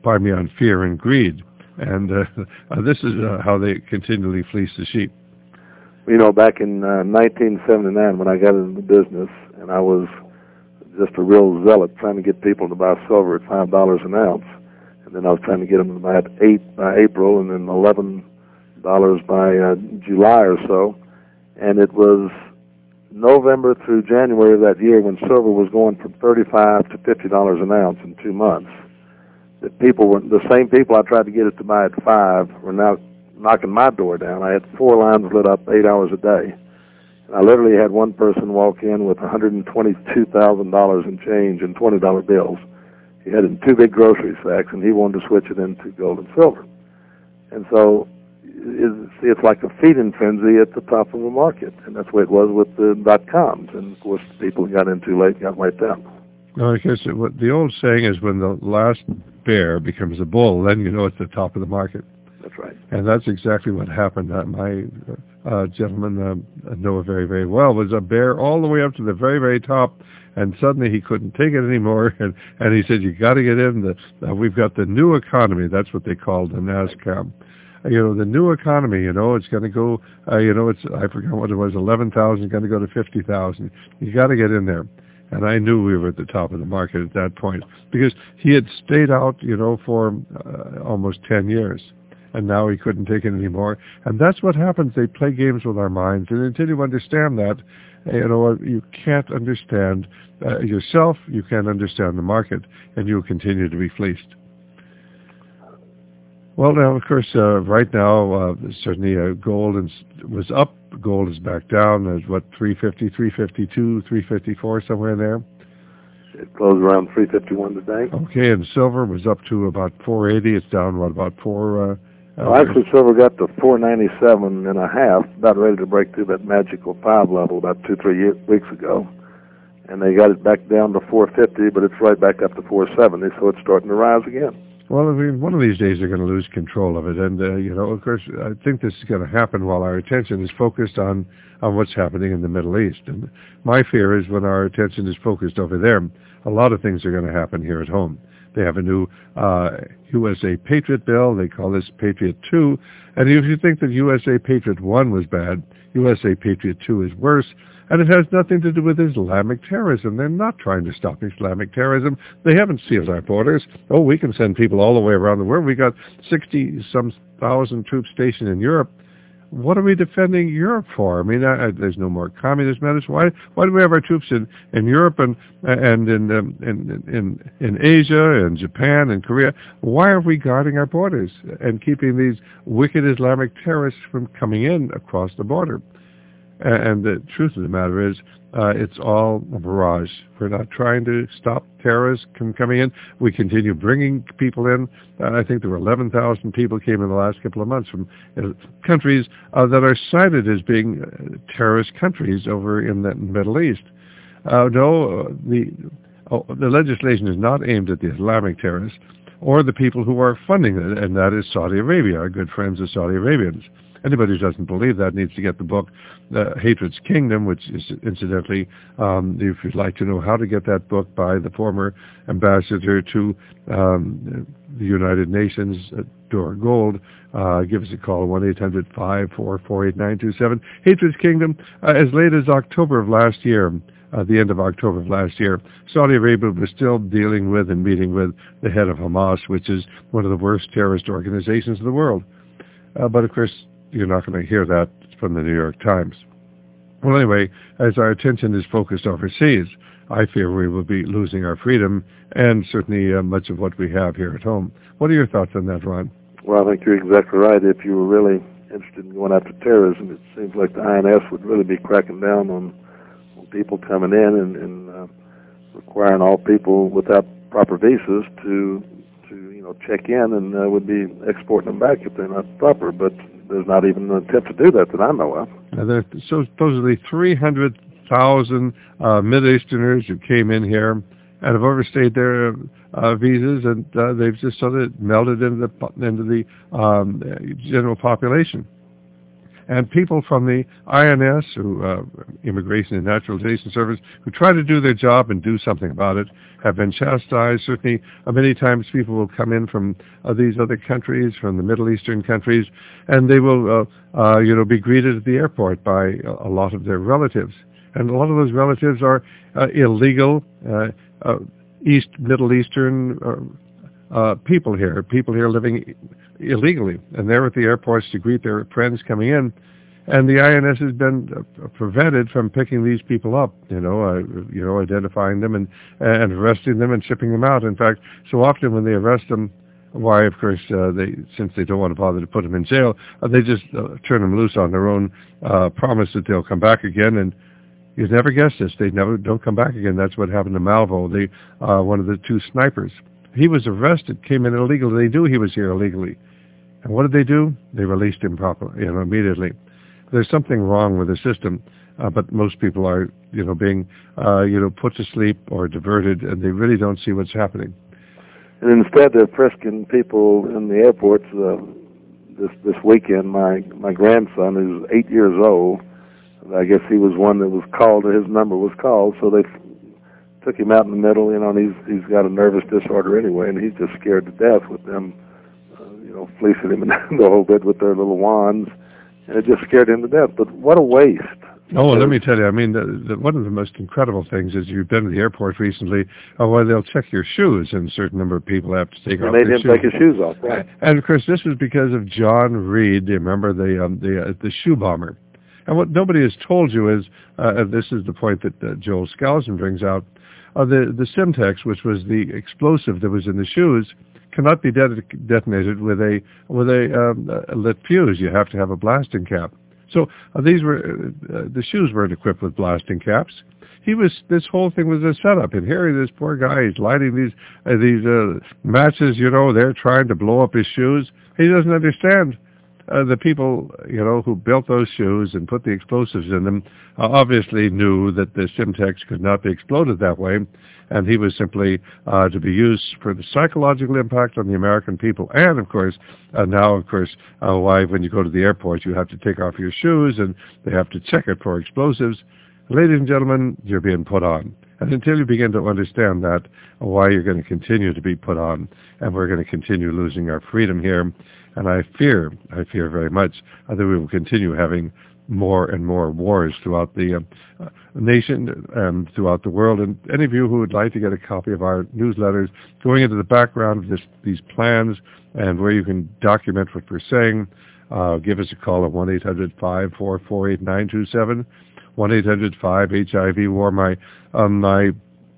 this is how they continually fleece the sheep. Back in 1979 when I got into the business, and I was just a real zealot trying to get people to buy silver at $5 an ounce. And then I was trying to get them to buy it at $8 by April and then $11 by July or so. And it was November through January of that year when silver was going from $35 to $50 an ounce in 2 months. That the same people I tried to get it to buy at $5 were now knocking my door down. I had 4 lines lit up 8 hours a day. I literally had one person walk in with $122,000 in change in $20 bills. He had it in 2 big grocery sacks, and he wanted to switch it into gold and silver. And so, it's like a feeding frenzy at the top of the market, and that's the way it was with the .coms. And, of course, the people who got in too late got wiped out. No, I guess what the old saying is when the last bear becomes a bull, then you know it's the top of the market. That's right. And that's exactly what happened. My gentleman Noah very, very well was a bear all the way up to the very, very top, and suddenly he couldn't take it anymore, and he said, you got to get in. We've got the new economy. That's what they called the NASCAR. The new economy, it's going to go, I forgot what it was, 11,000, going to go to 50,000. You got to get in there. And I knew we were at the top of the market at that point because he had stayed out, for almost 10 years. And now he couldn't take it anymore. And that's what happens. They play games with our minds. And until you understand that, you can't understand yourself, you can't understand the market, and you'll continue to be fleeced. Well, now, of course, right now, certainly gold was up. Gold is back down. There's, 350, 352, 354, somewhere in there? It closed around 351 today. Okay, and silver was up to about 480. It's down, about 4... actually, silver got to 497 and a half, about ready to break through that magical 5 level about 2-3 weeks ago. And they got it back down to 450, but it's right back up to 470, so it's starting to rise again. Well, one of these days they're going to lose control of it. And, of course, I think this is going to happen while our attention is focused on what's happening in the Middle East. And my fear is when our attention is focused over there, a lot of things are going to happen here at home. They have a new USA Patriot bill. They call this Patriot 2. And if you think that USA Patriot 1 was bad, USA Patriot 2 is worse. And it has nothing to do with Islamic terrorism. They're not trying to stop Islamic terrorism. They haven't sealed our borders. Oh, we can send people all the way around the world. We got 60-some thousand troops stationed in Europe. What are we defending Europe for? I mean, there's no more communist menace. Why do we have our troops in Europe and in Asia and Japan and Korea? Why are we guarding our borders and keeping these wicked Islamic terrorists from coming in across the border? And the truth of the matter is, it's all a mirage. We're not trying to stop terrorists from coming in. We continue bringing people in. I think there were 11,000 people came in the last couple of months from countries that are cited as being terrorist countries over in the Middle East. The legislation is not aimed at the Islamic terrorists or the people who are funding it, and that is Saudi Arabia, our good friends the Saudi Arabians. Anybody who doesn't believe that needs to get the book, Hatred's Kingdom, which is, incidentally, if you'd like to know how to get that book by the former ambassador to the United Nations, Dora Gold, give us a call, 1-800-544-8927. Hatred's Kingdom, as late as October of last year, the end of October of last year, Saudi Arabia was still dealing with and meeting with the head of Hamas, which is one of the worst terrorist organizations in the world. But, of course, you're not going to hear that from the New York Times. Well, anyway, as our attention is focused overseas, I fear we will be losing our freedom and certainly much of what we have here at home. What are your thoughts on that, Ron? Well, I think you're exactly right. If you were really interested in going after terrorism, it seems like the INS would really be cracking down on people coming in and requiring all people without proper visas to check in, and would be exporting them back if they're not proper. But there's not even an attempt to do that I know of. There are supposedly 300,000 Mid-Easterners who came in here and have overstayed their visas, and they've just sort of melded into the general population. And people from the INS, Immigration and Naturalization Service, who try to do their job and do something about it, have been chastised. Certainly, many times people will come in from these other countries, from the Middle Eastern countries, and they will, be greeted at the airport by a lot of their relatives. And a lot of those relatives are illegal Middle Eastern people here living illegally, and they're at the airports to greet their friends coming in, and the INS has been prevented from picking these people up, identifying them and arresting them and shipping them out. In fact, so often when they arrest them, why, of course, since they don't want to bother to put them in jail, they just turn them loose on their own promise that they'll come back again, and you'd never guess this. They don't come back again. That's what happened to Malvo, one of the two snipers. He was arrested, came in illegally. They knew he was here illegally. And what did they do? They released him immediately. There's something wrong with the system, but most people are, being, put to sleep or diverted, and they really don't see what's happening. And instead of frisking people in the airports, this weekend, my grandson, who's 8 years old, I guess he was one that was called, or his number was called, so they took him out in the middle, and he's got a nervous disorder anyway, and he's just scared to death with them, fleecing him the whole bit with their little wands, and it just scared him to death. But what a waste. Oh, well, let me tell you, I mean, one of the most incredible things is you've been to the airport recently, where they'll check your shoes, and a certain number of people have to take off their shoes. They made him take his shoes off, right. And, of course, this was because of John Reed, remember, the shoe bomber. And what nobody has told you is, this is the point that Joel Skousen brings out, the Simtex, which was the explosive that was in the shoes, cannot be detonated with a lit fuse. You have to have a blasting cap. So these were the shoes weren't equipped with blasting caps. This whole thing was a setup, and here this poor guy is lighting these matches. They're trying to blow up his shoes. He doesn't understand. The people, who built those shoes and put the explosives in them obviously knew that the Simtex could not be exploded that way, and he was simply to be used for the psychological impact on the American people. And, of course, why when you go to the airport you have to take off your shoes and they have to check it for explosives. Ladies and gentlemen, you're being put on. And until you begin to understand that, why you're going to continue to be put on, and we're going to continue losing our freedom here. And I fear very much that we will continue having more and more wars throughout the nation and throughout the world. And any of you who would like to get a copy of our newsletters, going into the background of these plans and where you can document what we're saying, give us a call at 1-800-544-8927, 1-800-5-HIV-WAR. My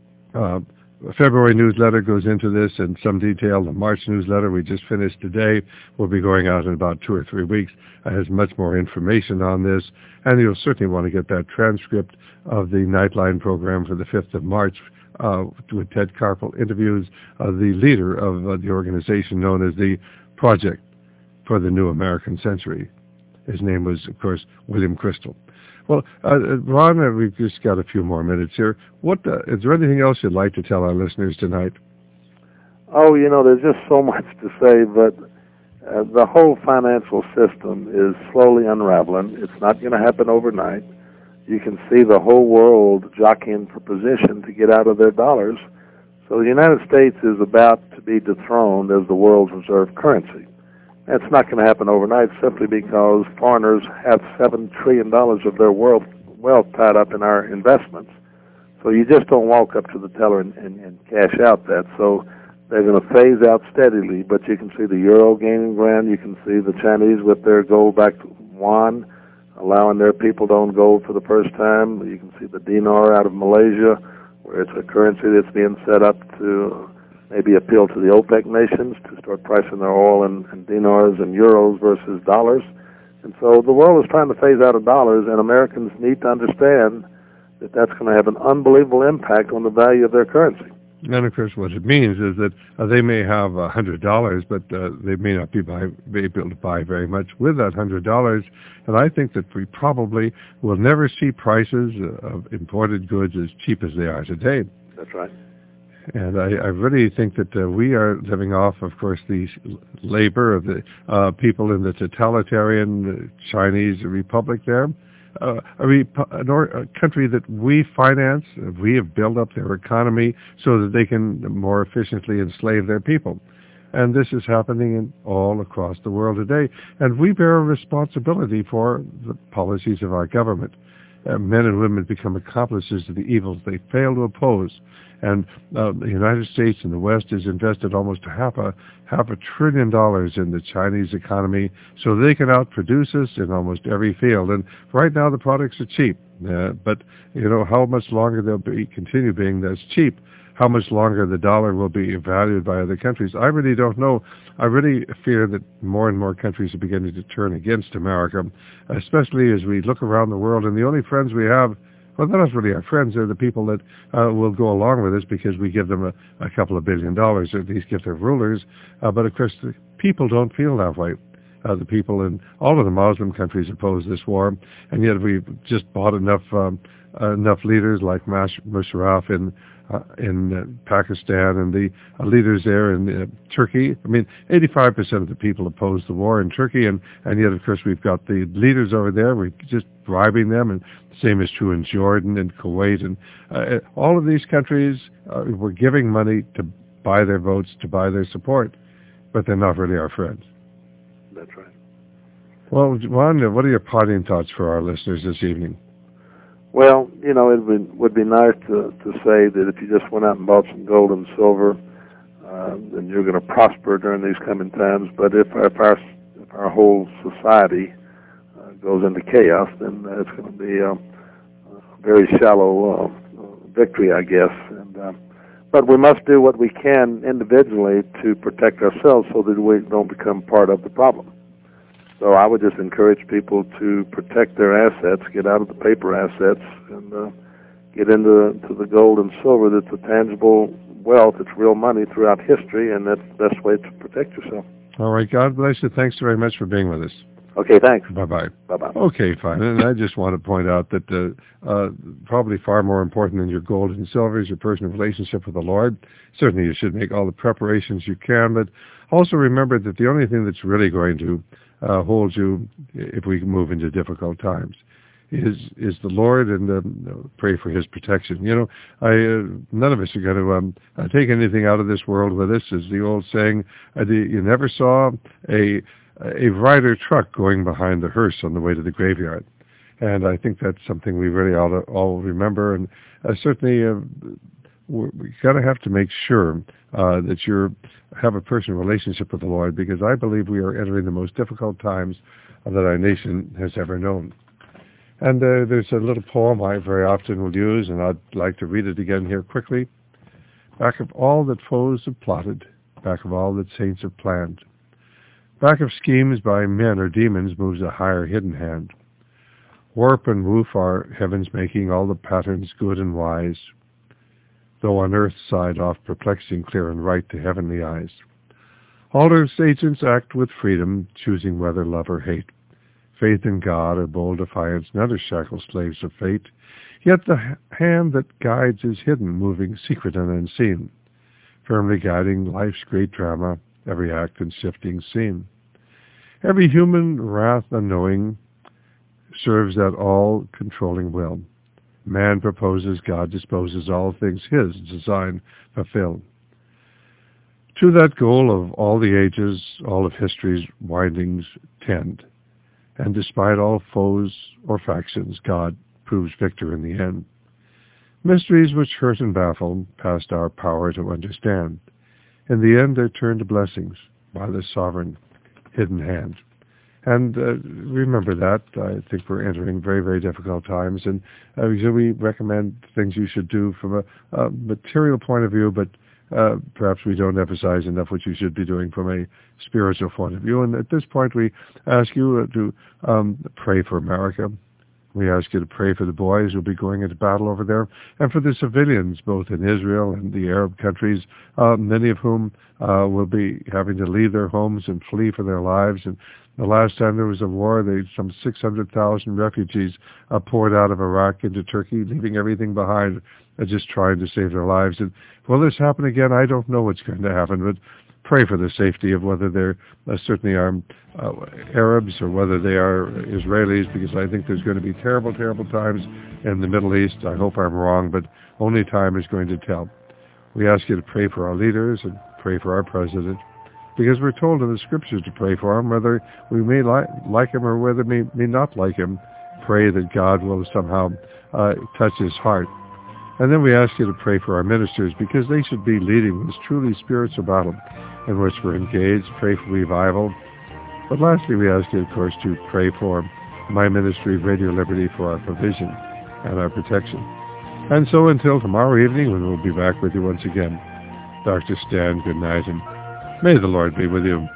February newsletter goes into this in some detail. The March newsletter we just finished today will be going out in about 2 or 3 weeks. It has much more information on this, and you'll certainly want to get that transcript of the Nightline program for the 5th of March with Ted Carpel interviews the leader of the organization known as the Project for the New American Century. His name was, of course, William Crystal. Well, Ron, we've just got a few more minutes here. Is there anything else you'd like to tell our listeners tonight? Oh, there's just so much to say, but the whole financial system is slowly unraveling. It's not going to happen overnight. You can see the whole world jockeying for position to get out of their dollars. So the United States is about to be dethroned as the world's reserve currency. That's not going to happen overnight simply because foreigners have $7 trillion of their wealth tied up in our investments. So you just don't walk up to the teller and cash out that. So they're going to phase out steadily, but you can see the euro gaining ground. You can see the Chinese with their gold-backed yuan allowing their people to own gold for the first time. You can see the dinar out of Malaysia, where it's a currency that's being set up to maybe appeal to the OPEC nations to start pricing their oil in dinars and euros versus dollars. And so the world is trying to phase out of dollars, and Americans need to understand that that's going to have an unbelievable impact on the value of their currency. And, of course, what it means is that they may have $100, but they may not be able to buy very much with that $100. And I think that we probably will never see prices of imported goods as cheap as they are today. That's right. And I really think that we are living off, of course, the labor of the people in the totalitarian Chinese Republic there. A country that we finance, we have built up their economy so that they can more efficiently enslave their people. And this is happening all across the world today. And we bear a responsibility for the policies of our government. Men and women become accomplices of the evils they fail to oppose. And the United States and the West has invested almost half a $1 trillion in the Chinese economy so they can outproduce us in almost every field. And right now the products are cheap. But how much longer they'll continue being this cheap? How much longer the dollar will be valued by other countries? I really don't know. I really fear that more and more countries are beginning to turn against America, especially as we look around the world, and the only friends we have, well, they're not really our friends. They're the people that will go along with us because we give them a couple of $1 billion, or at least give their rulers. But, of course, the people don't feel that way. The people in all of the Muslim countries oppose this war, and yet we've just bought enough leaders like Musharraf in Pakistan and the leaders there in Turkey. I mean, 85% of the people oppose the war in Turkey, and yet, of course, we've got the leaders over there. We're just bribing them, and the same is true in Jordan and Kuwait. And all of these countries, we're giving money to buy their votes, to buy their support, but they're not really our friends. That's right. Well, Ron, what are your parting thoughts for our listeners this evening? Well, it would be nice to say that if you just went out and bought some gold and silver, then you're going to prosper during these coming times. But if our whole society goes into chaos, then it's going to be a very shallow victory, I guess. But we must do what we can individually to protect ourselves so that we don't become part of the problem. So I would just encourage people to protect their assets, get out of the paper assets, and get into the gold and silver that's a tangible wealth, it's real money throughout history, and that's the best way to protect yourself. All right. God bless you. Thanks very much for being with us. Okay, thanks. Bye-bye. Bye-bye. Okay, fine. And I just want to point out that probably far more important than your gold and silver is your personal relationship with the Lord. Certainly you should make all the preparations you can, but also remember that the only thing that's really going to hold you if we move into difficult times is the Lord, and pray for His protection. None of us are going to take anything out of this world with us. Is the old saying, you never saw a Ryder truck going behind the hearse on the way to the graveyard. And I think that's something we really ought to all remember. And certainly we got to have to make sure that you have a personal relationship with the Lord, because I believe we are entering the most difficult times that our nation has ever known. And there's a little poem I very often will use, and I'd like to read it again here quickly. Back of all that foes have plotted, back of all that saints have planned, back of schemes by men or demons moves a higher hidden hand. Warp and woof our heavens making, all the patterns good and wise, though on earth's side oft perplexing, clear and right to heavenly eyes. All earth's agents act with freedom, choosing whether love or hate. Faith in God or bold defiance, never shackle slaves of fate. Yet the hand that guides is hidden, moving secret and unseen, firmly guiding life's great drama, every act and shifting scene. Every human wrath unknowing serves that all-controlling will. Man proposes, God disposes, all things His design fulfill. To that goal of all the ages, all of history's windings tend, and despite all foes or factions, God proves victor in the end. Mysteries which hurt and baffle, past our power to understand, in the end they turn to blessings by the sovereign hidden hand. And remember that. I think we're entering very, very difficult times, and we recommend things you should do from a material point of view, but perhaps we don't emphasize enough what you should be doing from a spiritual point of view. And at this point, we ask you to pray for America. We ask you to pray for the boys who will be going into battle over there, and for the civilians, both in Israel and the Arab countries, many of whom will be having to leave their homes and flee for their lives. And the last time there was a war, some 600,000 refugees poured out of Iraq into Turkey, leaving everything behind, just trying to save their lives. And will this happen again? I don't know what's going to happen, but pray for the safety of whether they're certainly are Arabs or whether they are Israelis, because I think there's going to be terrible, terrible times in the Middle East. I hope I'm wrong, but only time is going to tell. We ask you to pray for our leaders and pray for our president, because we're told in the scriptures to pray for him, whether we may like him or whether we may not like him. Pray that God will somehow touch his heart. And then we ask you to pray for our ministers, because they should be leading this truly spiritual battle in which we're engaged. Pray for revival. But lastly, we ask you, of course, to pray for my ministry, Radio Liberty, for our provision and our protection. And so until tomorrow evening, when we'll be back with you once again, Dr. Stan, good night, and may the Lord be with you.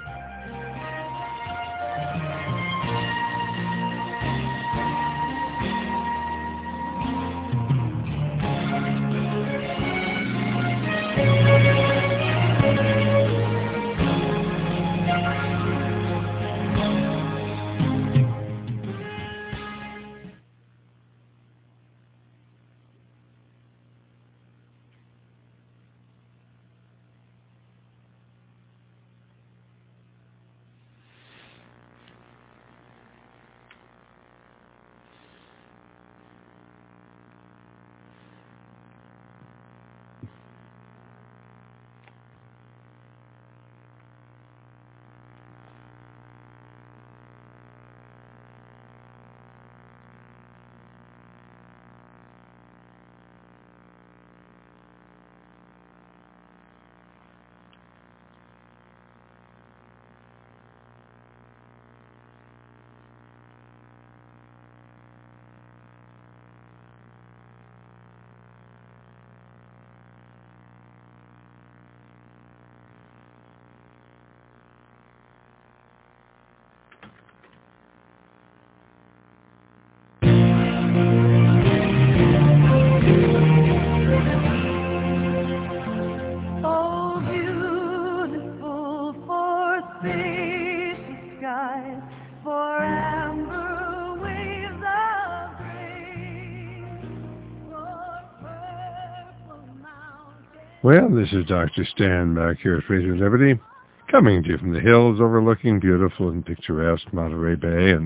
Well, this is Dr. Stan back here at Radio Liberty, coming to you from the hills overlooking beautiful and picturesque Monterey Bay. And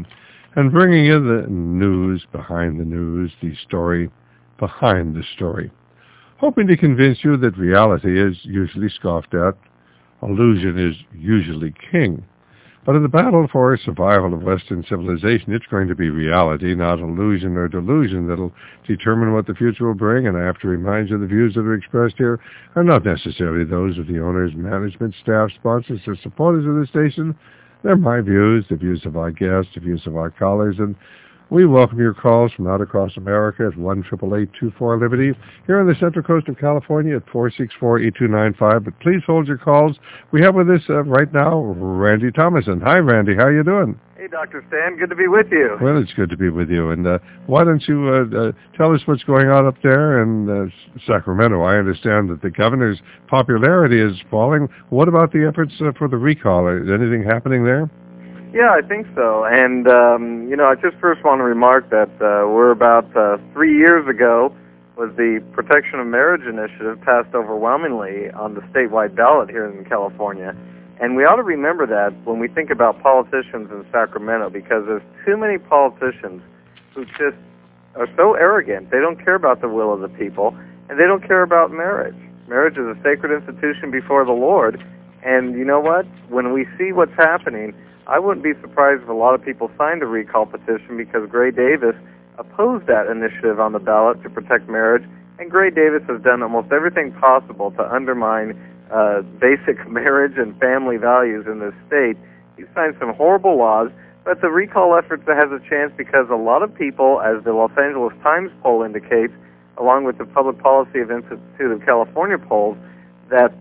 and bringing you the news behind the news, the story behind the story. Hoping to convince you that reality is usually scoffed at, illusion is usually king. But in the battle for survival of Western civilization, it's going to be reality, not illusion or delusion, that'll determine what the future will bring. And I have to remind you, the views that are expressed here are not necessarily those of the owners, management, staff, sponsors, or supporters of the station. They're my views, the views of our guests, the views of our callers, and we welcome your calls from out across America at 1-888-24-LIBERTY, here on the Central Coast of California at 464-8295. But please hold your calls. We have with us right now Randy Thomason. Hi, Randy. How are you doing? Hey, Dr. Stan. Good to be with you. Well, it's good to be with you. And why don't you tell us what's going on up there in Sacramento? I understand that the governor's popularity is falling. What about the efforts for the recall? Is anything happening there? Yeah, I think so. And, I just first want to remark that we're about 3 years ago was the Protection of Marriage Initiative passed overwhelmingly on the statewide ballot here in California. And we ought to remember that when we think about politicians in Sacramento, because there's too many politicians who just are so arrogant. They don't care about the will of the people, and they don't care about marriage. Marriage is a sacred institution before the Lord. And you know what? When we see what's happening, I wouldn't be surprised if a lot of people signed a recall petition because Gray Davis opposed that initiative on the ballot to protect marriage, and Gray Davis has done almost everything possible to undermine basic marriage and family values in this state. He's signed some horrible laws, but the recall effort has a chance because a lot of people, as the Los Angeles Times poll indicates, along with the Public Policy of Institute of California polls, that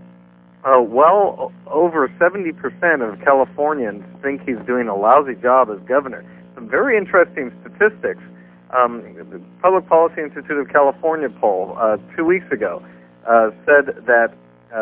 well over 70% of Californians think he's doing a lousy job as governor. Some very interesting statistics. The Public Policy Institute of California poll 2 weeks ago said that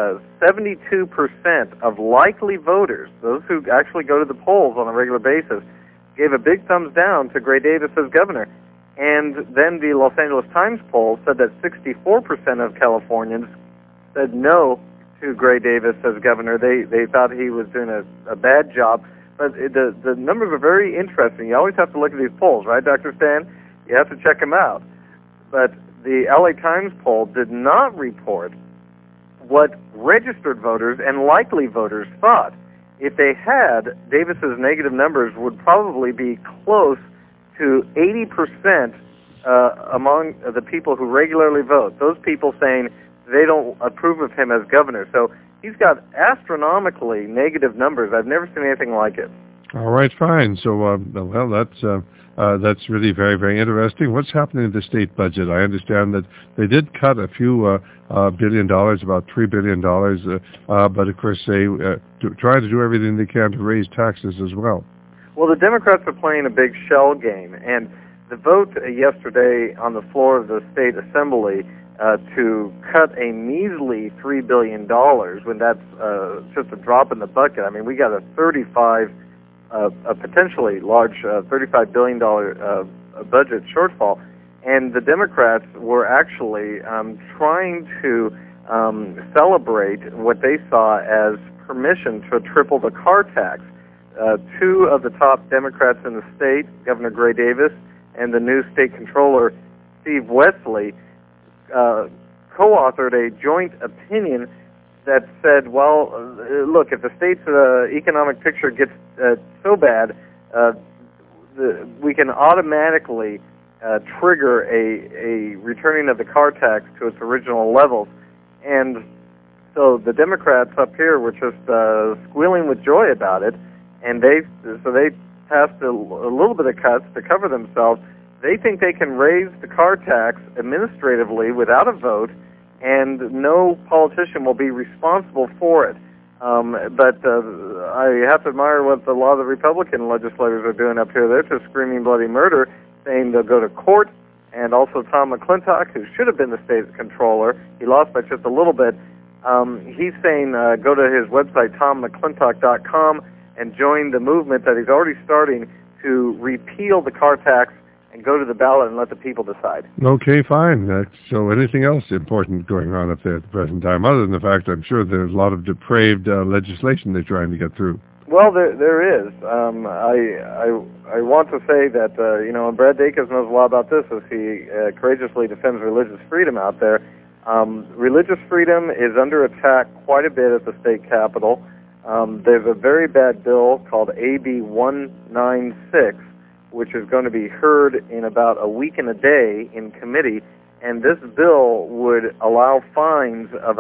72% of likely voters, those who actually go to the polls on a regular basis, gave a big thumbs down to Gray Davis as governor. And then the Los Angeles Times poll said that 64% of Californians said no to Gray Davis as governor. They thought he was doing a bad job. But the numbers are very interesting. You always have to look at these polls, right, Dr. Stan? You have to check them out. But the LA Times poll did not report what registered voters and likely voters thought. If they had, Davis's negative numbers would probably be close to 80% among the people who regularly vote. Those people saying they don't approve of him as governor. So he's got astronomically negative numbers. I've never seen anything like it. All right, fine. So, that's really very, very interesting. What's happening in the state budget? I understand that they did cut a few $1 billion, about $3 billion, but of course they try to do everything they can to raise taxes as well. Well, the Democrats are playing a big shell game, and the vote yesterday on the floor of the state assembly to cut a measly $3 billion, when that's just a drop in the bucket. I mean, we got a potentially large $35 billion budget shortfall, and the Democrats were actually trying to celebrate what they saw as permission to triple the car tax. Two of the top Democrats in the state, Governor Gray Davis and the new state controller, Steve Wesley, co-authored a joint opinion that said, well, look, if the state's economic picture gets so bad, we can automatically trigger a returning of the car tax to its original levels. And so the Democrats up here were just squealing with joy about it, and they passed a little bit of cuts to cover themselves. They think they can raise the car tax administratively without a vote, and no politician will be responsible for it. But I have to admire what a lot of the Republican legislators are doing up here. They're just screaming bloody murder, saying they'll go to court. And also Tom McClintock, who should have been the state controller, he lost by just a little bit. He's saying go to his website, tommcclintock.com, and join the movement that he's already starting to repeal the car tax and go to the ballot and let the people decide. Okay, fine. So anything else important going on up there at the present time, other than the fact I'm sure there's a lot of depraved legislation they're trying to get through? Well, there is. I want to say that and Brad Dacus knows a lot about this as he courageously defends religious freedom out there. Religious freedom is under attack quite a bit at the state capitol. There's a very bad bill called AB 196, which is going to be heard in about a week and a day in committee, and this bill would allow fines of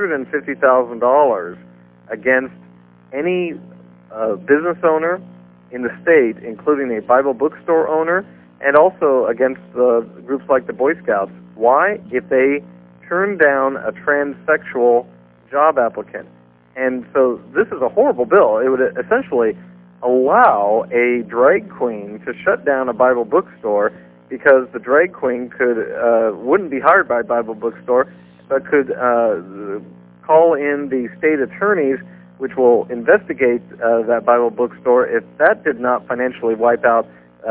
$150,000 against any business owner in the state, including a Bible bookstore owner, and also against groups like the Boy Scouts. Why? If they turn down a transsexual job applicant. And so this is a horrible bill. It would essentially allow a drag queen to shut down a Bible bookstore because the drag queen wouldn't be hired by a Bible bookstore, but could call in the state attorneys, which will investigate that Bible bookstore. If that did not financially wipe out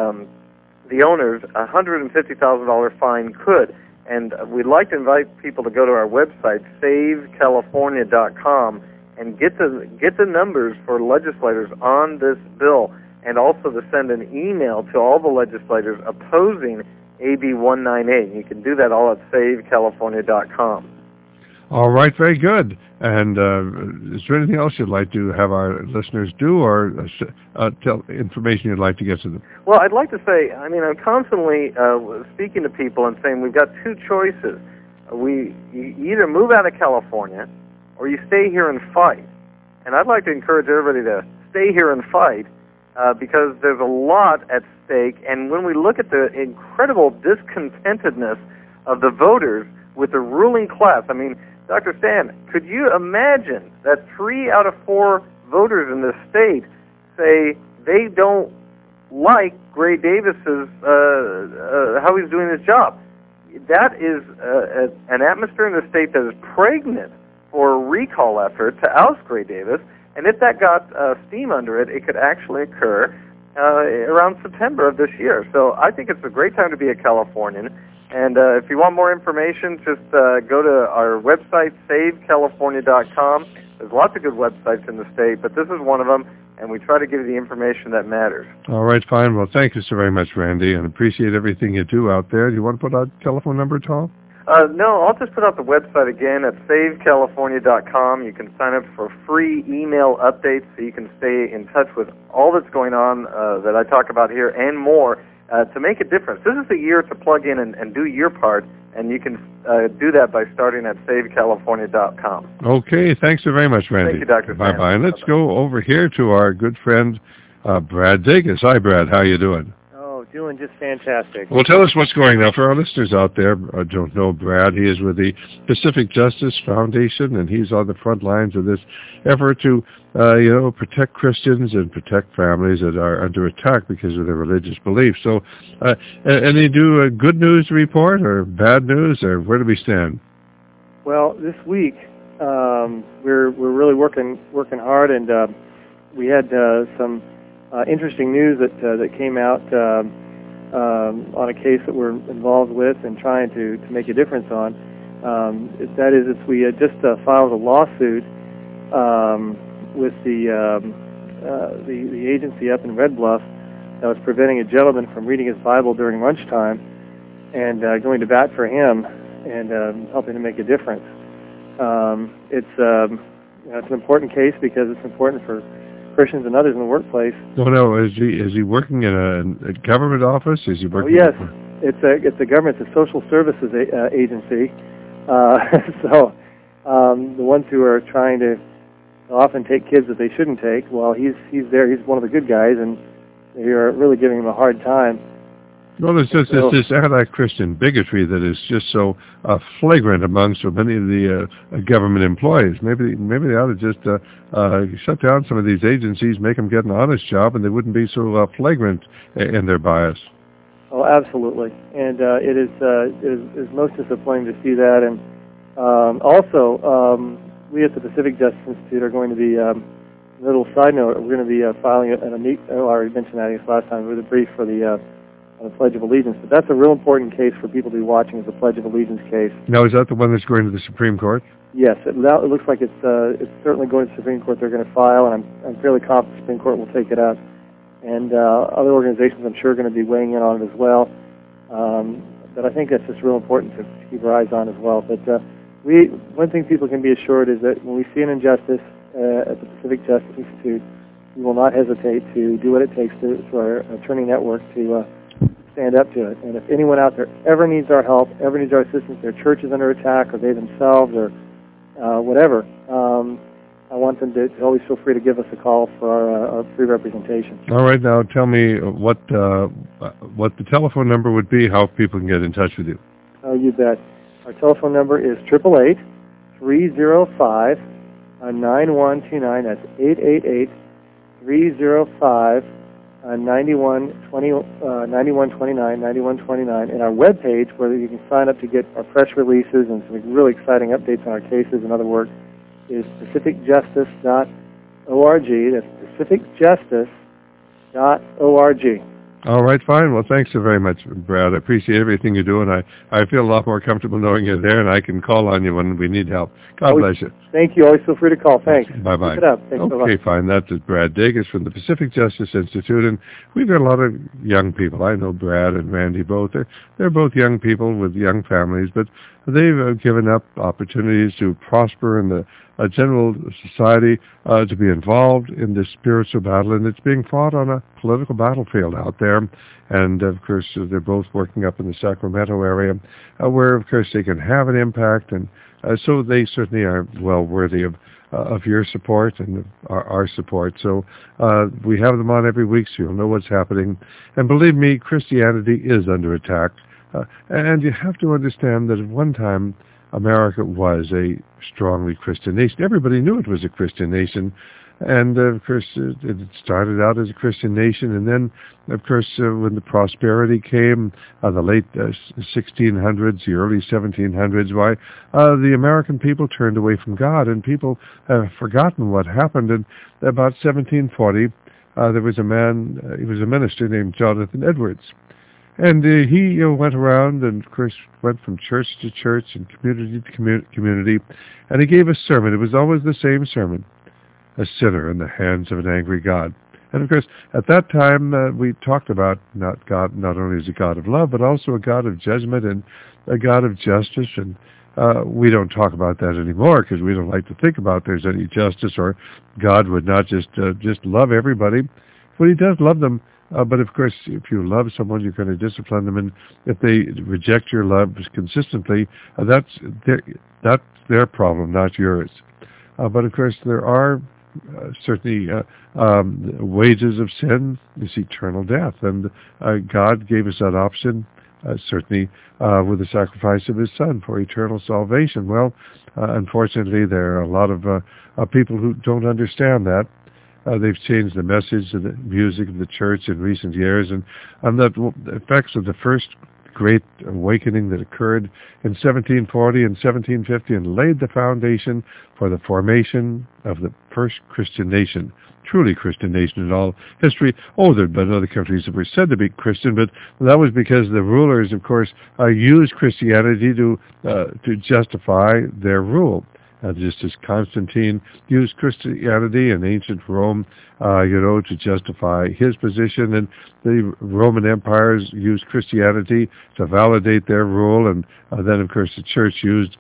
the owners, a $150,000 fine could. And we'd like to invite people to go to our website, savecalifornia.com, and get the numbers for legislators on this bill, and also to send an email to all the legislators opposing AB 198. You can do that all at savecalifornia.com. All right, very good. And is there anything else you'd like to have our listeners do, or tell information you'd like to get to them? Well, I'd like to say, I'm constantly speaking to people and saying we've got two choices. You either move out of California, or you stay here and fight. And I'd like to encourage everybody to stay here and fight, because there's a lot at stake. And when we look at the incredible discontentedness of the voters with the ruling class, Dr. Stan, could you imagine that 3 out of 4 voters in this state say they don't like Gray Davis's how he's doing his job? That is an atmosphere in the state that is pregnant for a recall effort to oust Gray Davis, and if that got steam under it, it could actually occur around September of this year. So I think it's a great time to be a Californian. And if you want more information, just go to our website, savecalifornia.com. There's lots of good websites in the state, but this is one of them, and we try to give you the information that matters. All right, fine. Well, thank you so very much, Randy, and appreciate everything you do out there. Do you want to put out a telephone number at all? No, I'll just put out the website again at savecalifornia.com. You can sign up for free email updates so you can stay in touch with all that's going on that I talk about here and more. To make a difference. This is the year to plug in and do your part, and you can do that by starting at savecalifornia.com. Okay, thanks so very much, Randy. Thank you, Dr. Stan. Bye-bye. And let's go over here to our good friend, Brad Dacus. Hi, Brad. How you doing? Oh, doing just fantastic. Well, tell us what's going on. For our listeners out there who don't know Brad, he is with the Pacific Justice Foundation, and he's on the front lines of this effort to protect Christians and protect families that are under attack because of their religious beliefs. So, and they do a good news report or bad news, or where do we stand? Well, this week we're really working hard, and we had some interesting news that came out on a case that we're involved with and trying to make a difference on. That is, we had just filed a lawsuit with the agency up in Red Bluff that was preventing a gentleman from reading his Bible during lunchtime, and going to bat for him and helping to make a difference. It's an important case because it's important for Christians and others in the workplace. No. Is he working in a government office? Is he working? Oh, yes. It's a government. It's a social services agency. So the ones who are trying to often take kids that they shouldn't take, well, he's there. He's one of the good guys, and you're really giving him a hard time. Well, there's just this anti-Christian bigotry that is just so flagrant among so many of the government employees. Maybe they ought to just shut down some of these agencies, make them get an honest job, and they wouldn't be so flagrant in their bias. Oh, absolutely. And it is most disappointing to see that. And also, we at the Pacific Justice Institute are going to be, a little side note, we're going to be filing I already mentioned that last time, with a brief for the the Pledge of Allegiance. But that's a real important case for people to be watching, is the Pledge of Allegiance case. Now, is that the one that's going to the Supreme Court? Yes, it looks like it's certainly going to the Supreme Court. They're going to file, and I'm fairly confident the Supreme Court will take it up. And other organizations, I'm sure, are going to be weighing in on it as well. But I think that's just real important to keep our eyes on as well. But one thing people can be assured is that when we see an injustice at the Pacific Justice Institute, we will not hesitate to do what it takes to our attorney network to stand up to it. And if anyone out there ever needs our help, ever needs our assistance, their church is under attack, or they themselves, or whatever, I want them to always feel free to give us a call for our free representation. All right, now tell me what the telephone number would be, how people can get in touch with you. Oh, you bet. Our telephone number is 888-305-9129. That's 888-305-9129, and our webpage, where you can sign up to get our press releases and some really exciting updates on our cases and other work, is pacificjustice.org. That's pacificjustice.org. All right, fine. Well, thanks so very much, Brad. I appreciate everything you do, and I feel a lot more comfortable knowing you're there, and I can call on you when we need help. God bless you. Thank you. Always feel free to call. Thanks. Bye-bye. Keep it up. Thanks so much. Okay, fine. That is Brad Dacus from the Pacific Justice Institute, and we've got a lot of young people. I know Brad and Randy both. They're both young people with young families, but they've given up opportunities to prosper in the general society, to be involved in this spiritual battle, and it's being fought on a political battlefield out there. And, of course, they're both working up in the Sacramento area, where, of course, they can have an impact, and so they certainly are well worthy of your support and our support. So we have them on every week, so you'll know what's happening. And believe me, Christianity is under attack. And you have to understand that at one time, America was a strongly Christian nation. Everybody knew it was a Christian nation. And, of course, it started out as a Christian nation. And then, of course, when the prosperity came, the late 1600s, the early 1700s, why, the American people turned away from God. And people have forgotten what happened. And about 1740, there was a man, he was a minister named Jonathan Edwards. And he went around and, of course, went from church to church and community to community. And he gave a sermon. It was always the same sermon. A sinner in the hands of an angry God. And of course, at that time, we talked about God not only as a God of love, but also a God of judgment and a God of justice. And we don't talk about that anymore because we don't like to think about there's any justice, or God would not just love everybody. Well, he does love them. But of course, if you love someone, you're going to discipline them. And if they reject your love consistently, that's their problem, not yours. But of course, there are certainly wages of sin is eternal death, and God gave us that option, certainly with the sacrifice of his Son for eternal salvation. Well, unfortunately, there are a lot of people who don't understand that. They've changed the message of the music of the church in recent years, and the effects of the first great awakening that occurred in 1740 and 1750 and laid the foundation for the formation of the first Christian nation, truly Christian nation in all history. Oh, there had been other countries that were said to be Christian, but that was because the rulers, of course, used Christianity to justify their rule. Just as Constantine used Christianity in ancient Rome, to justify his position, and the Roman empires used Christianity to validate their rule, and then, of course, the church used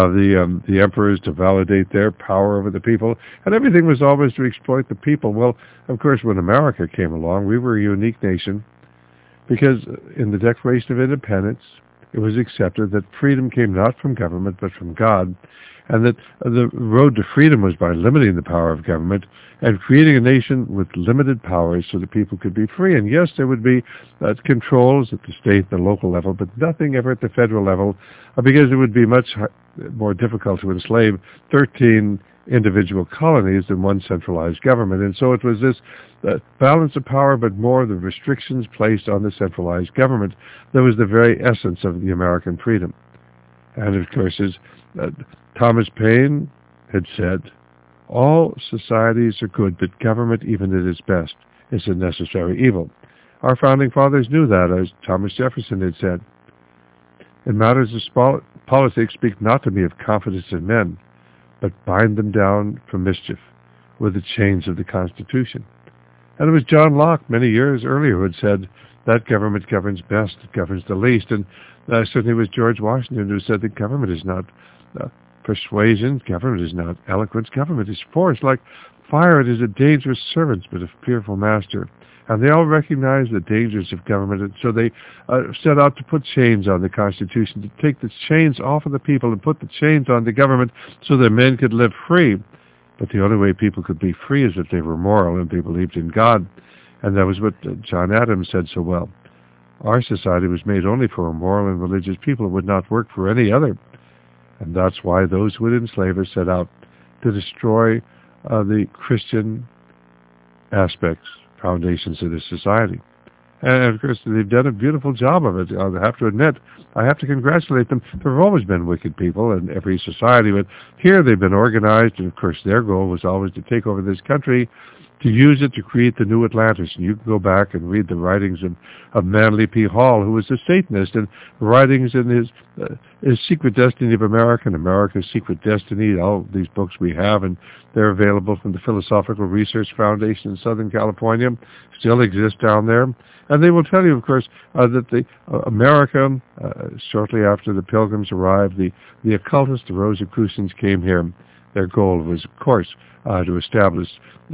the emperors to validate their power over the people, and everything was always to exploit the people. Well, of course, when America came along, we were a unique nation, because in the Declaration of Independence, it was accepted that freedom came not from government, but from God, and that the road to freedom was by limiting the power of government and creating a nation with limited powers so that people could be free. And yes, there would be controls at the state and the local level, but nothing ever at the federal level, because it would be much more difficult to enslave 13 individual colonies than one centralized government. And so it was this balance of power, but more the restrictions placed on the centralized government that was the very essence of the American freedom. And of course, as Thomas Paine had said, all societies are good, but government, even at its best, is a necessary evil. our founding fathers knew that, as Thomas Jefferson had said. In matters of politics, speak not to me of confidence in men, but bind them down for mischief with the chains of the Constitution. And it was John Locke many years earlier who had said that government governs best, it governs the least. And certainly it was George Washington who said that government is not persuasion, government is not eloquence, government is force. Like fire, it is a dangerous servant, but a fearful master. And they all recognized the dangers of government, and so they set out to put chains on the Constitution, to take the chains off of the people and put the chains on the government so that men could live free. But the only way people could be free is if they were moral and they believed in God. And that was what John Adams said so well. Our society was made only for a moral and religious people. It would not work for any other. And that's why those who would enslave us set out to destroy the Christian aspects, foundations of this society. And of course, they've done a beautiful job of it. I have to admit, I have to congratulate them. There have always been wicked people in every society, but here they've been organized, and of course their goal was always to take over this country, to use it to create the new Atlantis. And you can go back and read the writings of Manly P. Hall, who was a Satanist, and writings in his Secret Destiny of America and America's Secret Destiny, all these books we have, and they're available from the Philosophical Research Foundation in Southern California, still exist down there. And they will tell you, of course, that America, shortly after the Pilgrims arrived, the occultists, the Rosicrucians came here. Their goal was, of course, to establish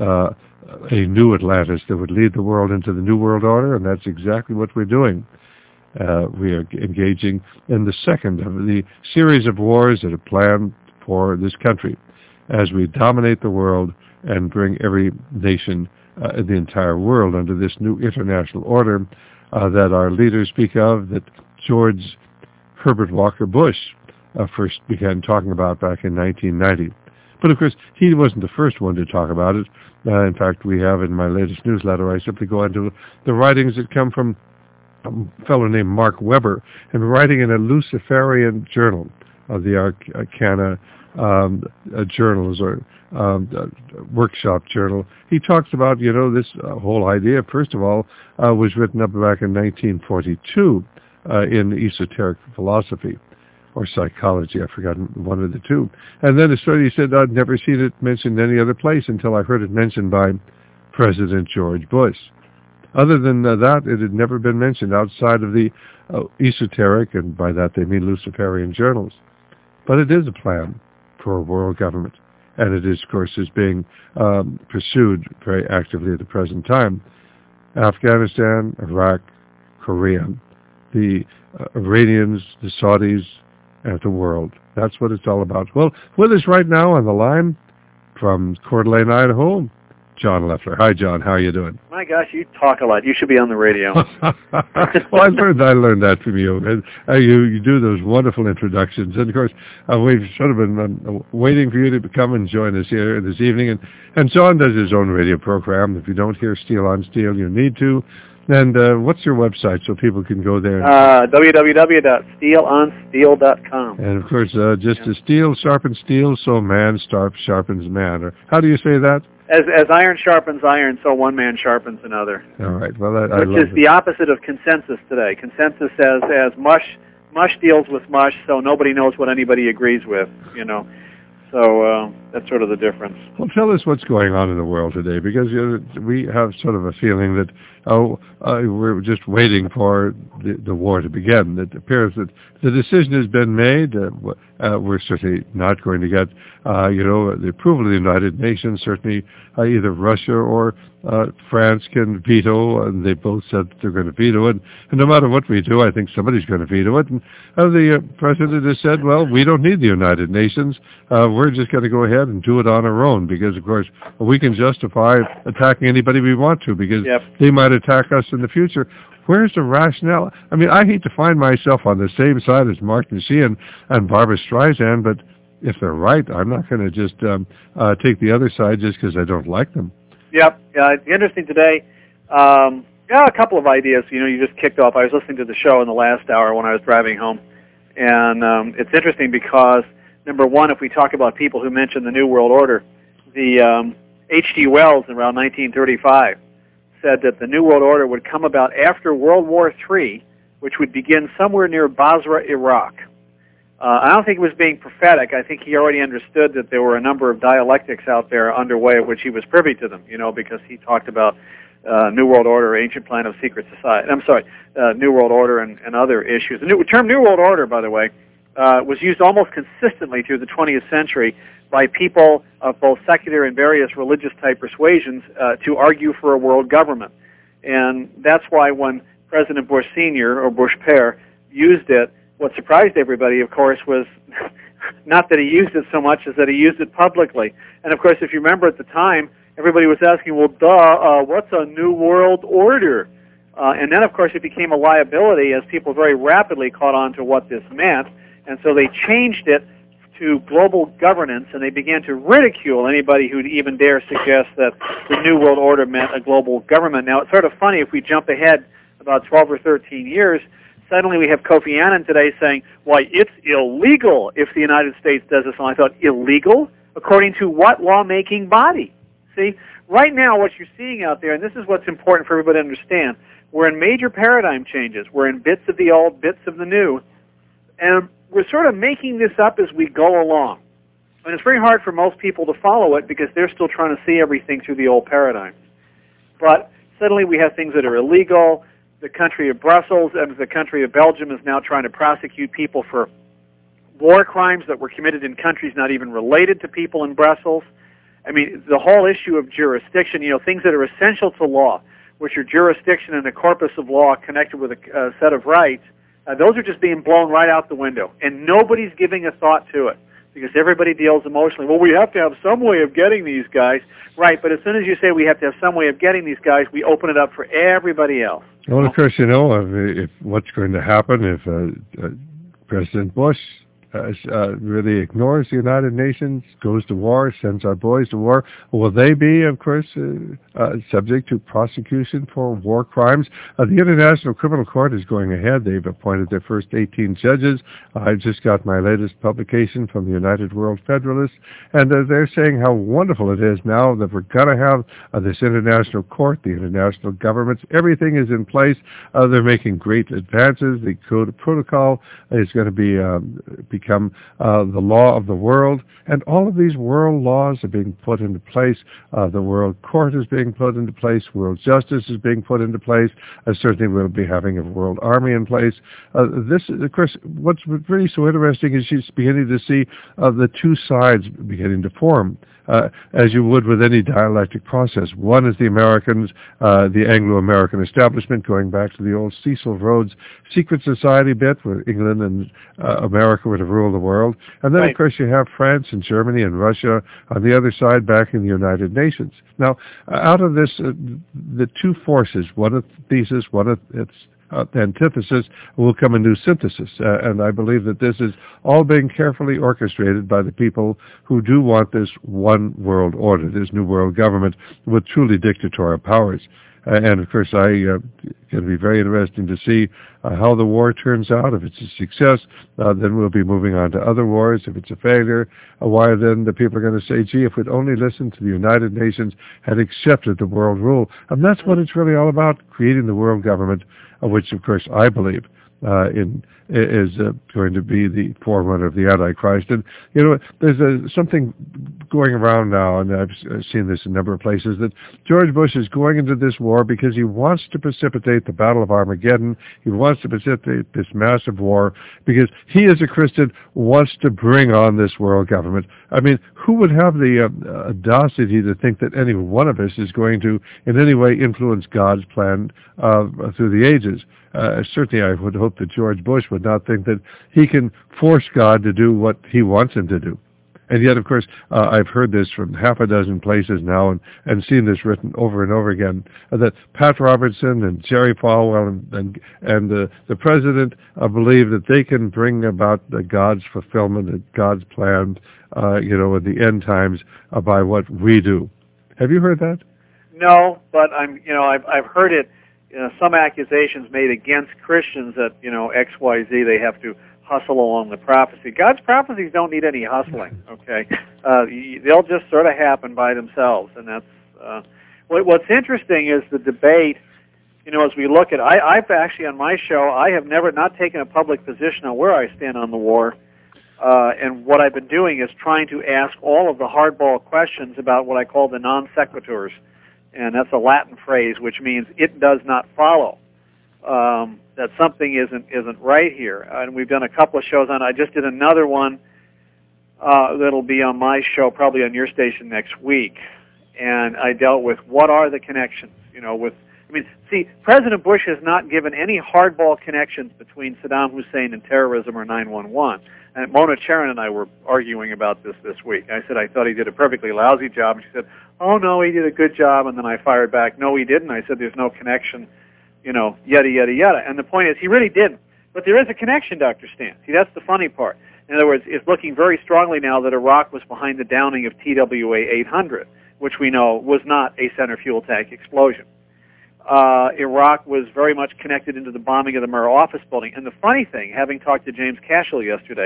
a new Atlantis that would lead the world into the New World Order, and that's exactly what we're doing. We are engaging in the second of the series of wars that are planned for this country as we dominate the world and bring every nation in the entire world under this new international order that our leaders speak of, that George Herbert Walker Bush first began talking about back in 1990. But of course, he wasn't the first one to talk about it. In fact, we have in my latest newsletter, I simply go into the writings that come from a fellow named Mark Weber, and writing in a Luciferian journal of the Arcana journals or workshop journal. He talks about, this whole idea, first of all, was written up back in 1942 in esoteric philosophy or psychology. I've forgotten one of the two. And then he said, I'd never seen it mentioned any other place until I heard it mentioned by President George Bush. Other than that, it had never been mentioned outside of the esoteric, and by that they mean Luciferian journals. But it is a plan for a world government, and it is, of course, is being pursued very actively at the present time. Afghanistan, Iraq, Korea, the Iranians, the Saudis, and the world. That's what it's all about. Well, with us right now on the line from Coeur d'Alene, Idaho, John Leffler. Hi, John. How are you doing? My gosh, you talk a lot. You should be on the radio. Well, I learned that from you. You do those wonderful introductions. And, of course, we've sort of been waiting for you to come and join us here this evening. And John does his own radio program. If you don't hear Steel on Steel, you need to. And what's your website so people can go there? www.steelonsteel.com. And, of course, just as steel sharpens steel, so man sharpens man. Or how do you say that? As iron sharpens iron, so one man sharpens another. All right. Well, I which love is the opposite of consensus today. Consensus says as mush deals with mush, so nobody knows what anybody agrees with, So that's sort of the difference. Well, tell us what's going on in the world today, because we have sort of a feeling that, we're just waiting for the war to begin. It appears that the decision has been made. We're certainly not going to get, the approval of the United Nations. Certainly either Russia or France can veto, and they both said that they're going to veto it. And no matter what we do, I think somebody's going to veto it. And the president has said, well, we don't need the United Nations. We're just going to go ahead and do it on our own, because, of course, we can justify attacking anybody we want to, because they might attack us in the future. Where's the rationale? I mean, I hate to find myself on the same side as Martin Sheen and Barbara Streisand, but if they're right, I'm not going to just take the other side just because I don't like them. Yep. It's interesting today. A couple of ideas. You just kicked off. I was listening to the show in the last hour when I was driving home, and it's interesting because, number one, if we talk about people who mention the New World Order, the H.G. Wells around 1935 said that the New World Order would come about after World War III, which would begin somewhere near Basra, Iraq. I don't think he was being prophetic. I think he already understood that there were a number of dialectics out there underway of which he was privy to them, because he talked about New World Order, Ancient Plan of Secret Society. New World Order and other issues. The term New World Order, by the way, was used almost consistently through the 20th century by people of both secular and various religious-type persuasions to argue for a world government. And that's why when President Bush Sr. or Bush Père used it, what surprised everybody, of course, was not that he used it so much as that he used it publicly. And, of course, if you remember at the time, everybody was asking, well, what's a New World Order? And then, of course, it became a liability as people very rapidly caught on to what this meant. And so they changed it to global governance, and they began to ridicule anybody who'd even dare suggest that the New World Order meant a global government. Now, it's sort of funny if we jump ahead about 12 or 13 years, suddenly we have Kofi Annan today saying, why, it's illegal if the United States does this. And I thought, illegal? According to what lawmaking body? See, right now what you're seeing out there, and this is what's important for everybody to understand, we're in major paradigm changes. We're in bits of the old, bits of the new, and we're sort of making this up as we go along. And it's very hard for most people to follow it because they're still trying to see everything through the old paradigms. But suddenly we have things that are illegal. The country of Brussels and the country of Belgium is now trying to prosecute people for war crimes that were committed in countries not even related to people in Brussels. I mean, the whole issue of jurisdiction, things that are essential to law, which are jurisdiction and a corpus of law connected with a set of rights, those are just being blown right out the window. And nobody's giving a thought to it because everybody deals emotionally. Well, we have to have some way of getting these guys. Right, but as soon as you say we have to have some way of getting these guys, we open it up for everybody else. Well, of course, if what's going to happen if President Bush really ignores the United Nations, goes to war, sends our boys to war, will they be, of course, subject to prosecution for war crimes? The International Criminal Court is going ahead. They've appointed their first 18 judges. I just got my latest publication from the United World Federalists, and they're saying how wonderful it is now that we're going to have this international court, the international governments. Everything is in place. They're making great advances. The Code of Protocol is going to become the law of the world, and all of these world laws are being put into place. The World Court is being put into place. World Justice is being put into place. Certainly we'll be having a World Army in place. This, of course, what's really so interesting is she's beginning to see the two sides beginning to form. As you would with any dialectic process. One is the Americans, the Anglo-American establishment, going back to the old Cecil Rhodes secret society bit, where England and America were to rule the world. And then, right, of course, you have France and Germany and Russia on the other side backing the United Nations. Now, out of this, the two forces, one a thesis, one its antithesis, will come a new synthesis. And I believe that this is all being carefully orchestrated by the people who do want this one world order, this new world government with truly dictatorial powers. And of course, going to be very interesting to see how the war turns out. If it's a success, then we'll be moving on to other wars. If it's a failure, why then the people are going to say, gee, if we'd only listened to the United Nations, had accepted the world rule. And that's what it's really all about, creating the world government, which, of course, I believe is going to be the forerunner of the Antichrist. And, there's something going around now, and I've seen this in a number of places, that George Bush is going into this war because he wants to precipitate the Battle of Armageddon. He wants to precipitate this massive war because he, as a Christian, wants to bring on this world government. I mean, who would have the audacity to think that any one of us is going to in any way influence God's plan through the ages? Certainly I would hope that George Bush would not think that he can force God to do what he wants him to do. And yet, of course, I've heard this from half a dozen places now and seen this written over and over again, that Pat Robertson and Jerry Falwell and the president believe that they can bring about God's fulfillment and God's plan, in the end times by what we do. Have you heard that? No, but I've heard it. Some accusations made against Christians that, XYZ, they have to hustle along the prophecy. God's prophecies don't need any hustling, okay? They'll just sort of happen by themselves, and that's What's interesting is the debate. As we look at, I've actually on my show, I have never not taken a public position on where I stand on the war. And what I've been doing is trying to ask all of the hardball questions about what I call the non sequiturs, and that's a Latin phrase which means it does not follow. That something isn't right here. And we've done a couple of shows on it. I just did another one that'll be on my show, probably on your station next week. And I dealt with what are the connections, President Bush has not given any hardball connections between Saddam Hussein and terrorism or 9/11. And Mona Charen and I were arguing about this week. I said I thought he did a perfectly lousy job. And she said, oh, no, he did a good job. And then I fired back, no, he didn't. I said there's no connection, yada, yada, yada. And the point is he really didn't. But there is a connection, Dr. Stan. See, that's the funny part. In other words, it's looking very strongly now that Iraq was behind the downing of TWA-800, which we know was not a center fuel tank explosion. Iraq was very much connected into the bombing of the Murrah office building. And the funny thing, having talked to Jack Cashel,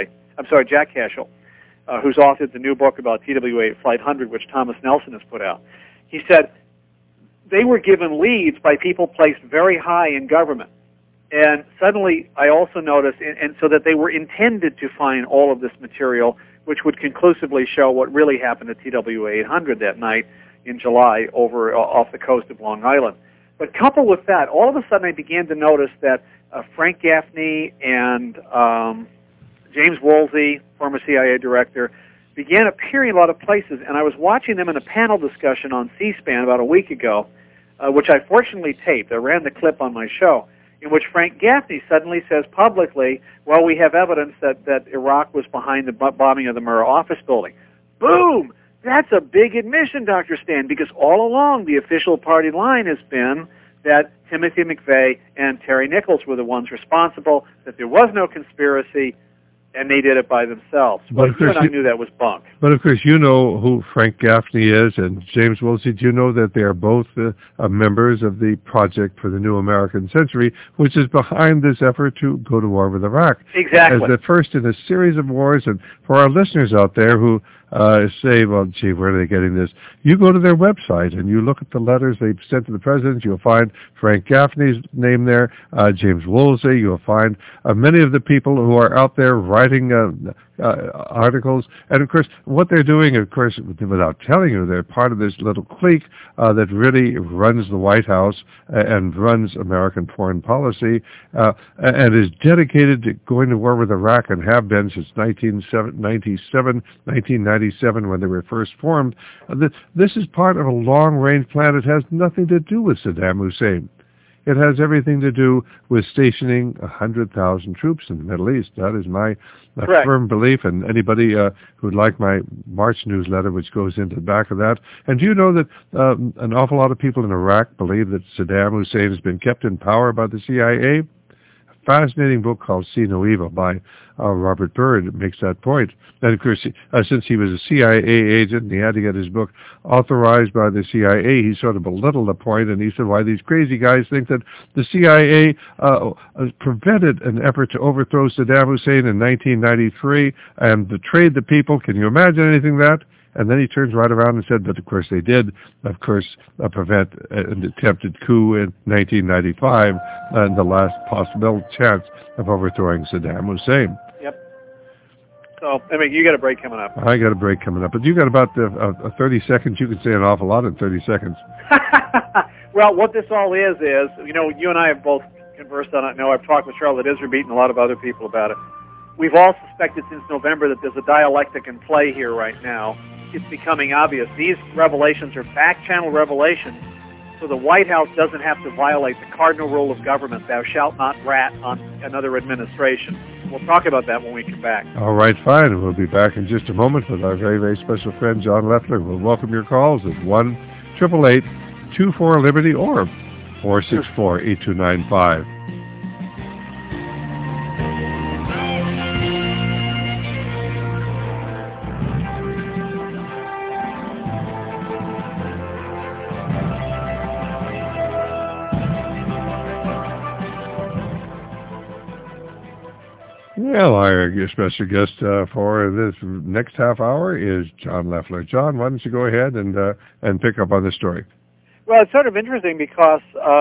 who's authored the new book about TWA Flight 100, which Thomas Nelson has put out, he said they were given leads by people placed very high in government. And suddenly I also noticed, and so that they were intended to find all of this material, which would conclusively show what really happened at TWA-800 that night in July over off the coast of Long Island. But coupled with that, all of a sudden I began to notice that Frank Gaffney and James Woolsey, former CIA director, began appearing in a lot of places. And I was watching them in a panel discussion on C-SPAN about a week ago, which I fortunately taped. I ran the clip on my show, in which Frank Gaffney suddenly says publicly, well, we have evidence that Iraq was behind the bombing of the Murrah office building. Boom! That's a big admission, Dr. Stan, because all along the official party line has been that Timothy McVeigh and Terry Nichols were the ones responsible, that there was no conspiracy, and they did it by themselves. But I knew that was bunk. But of course, you know who Frank Gaffney is and James Woolsey. Do you know that they are both members of the Project for the New American Century, which is behind this effort to go to war with Iraq? Exactly. As the first in a series of wars. And for our listeners out there who say, well, gee, where are they getting this? You go to their website and you look at the letters they've sent to the president. You'll find Frank Gaffney's name there, James Woolsey. You'll find many of the people who are out there writing articles. And, of course, what they're doing, of course, without telling you, they're part of this little clique that really runs the White House and runs American foreign policy and is dedicated to going to war with Iraq and have been since 1997, when they were first formed. This is part of a long-range plan. It has nothing to do with Saddam Hussein. It has everything to do with stationing 100,000 troops in the Middle East. That is my firm belief, and anybody who'd like my March newsletter, which goes into the back of that. And do you know that an awful lot of people in Iraq believe that Saddam Hussein has been kept in power by the CIA? Fascinating book called See No Evil by Robert Byrd makes that point. And of course, since he was a CIA agent and he had to get his book authorized by the CIA, he sort of belittled the point, and he said, why, these crazy guys think that the CIA prevented an effort to overthrow Saddam Hussein in 1993 and betrayed the people. Can you imagine anything that? And then he turns right around and said that, of course, they did, of course, prevent an attempted coup in 1995 and the last possible chance of overthrowing Saddam Hussein. Yep. So, I mean, you got a break coming up. I got a break coming up. But you got about 30 seconds. You can say an awful lot in 30 seconds. Well, what this all is, you and I have both conversed on it. I know I've talked with Charlotte Iserbyt and a lot of other people about it. We've all suspected since November that there's a dialectic in play here right now. It's becoming obvious. These revelations are back-channel revelations, so the White House doesn't have to violate the cardinal rule of government, thou shalt not rat on another administration. We'll talk about that when we come back. All right, fine. We'll be back in just a moment with our very, very special friend, John Leffler. We'll welcome your calls at 1-888-24-LIBERTY or 464-8295. Well, our special guest for this next half hour is John Leffler. John, why don't you go ahead and pick up on this story? Well, it's sort of interesting because,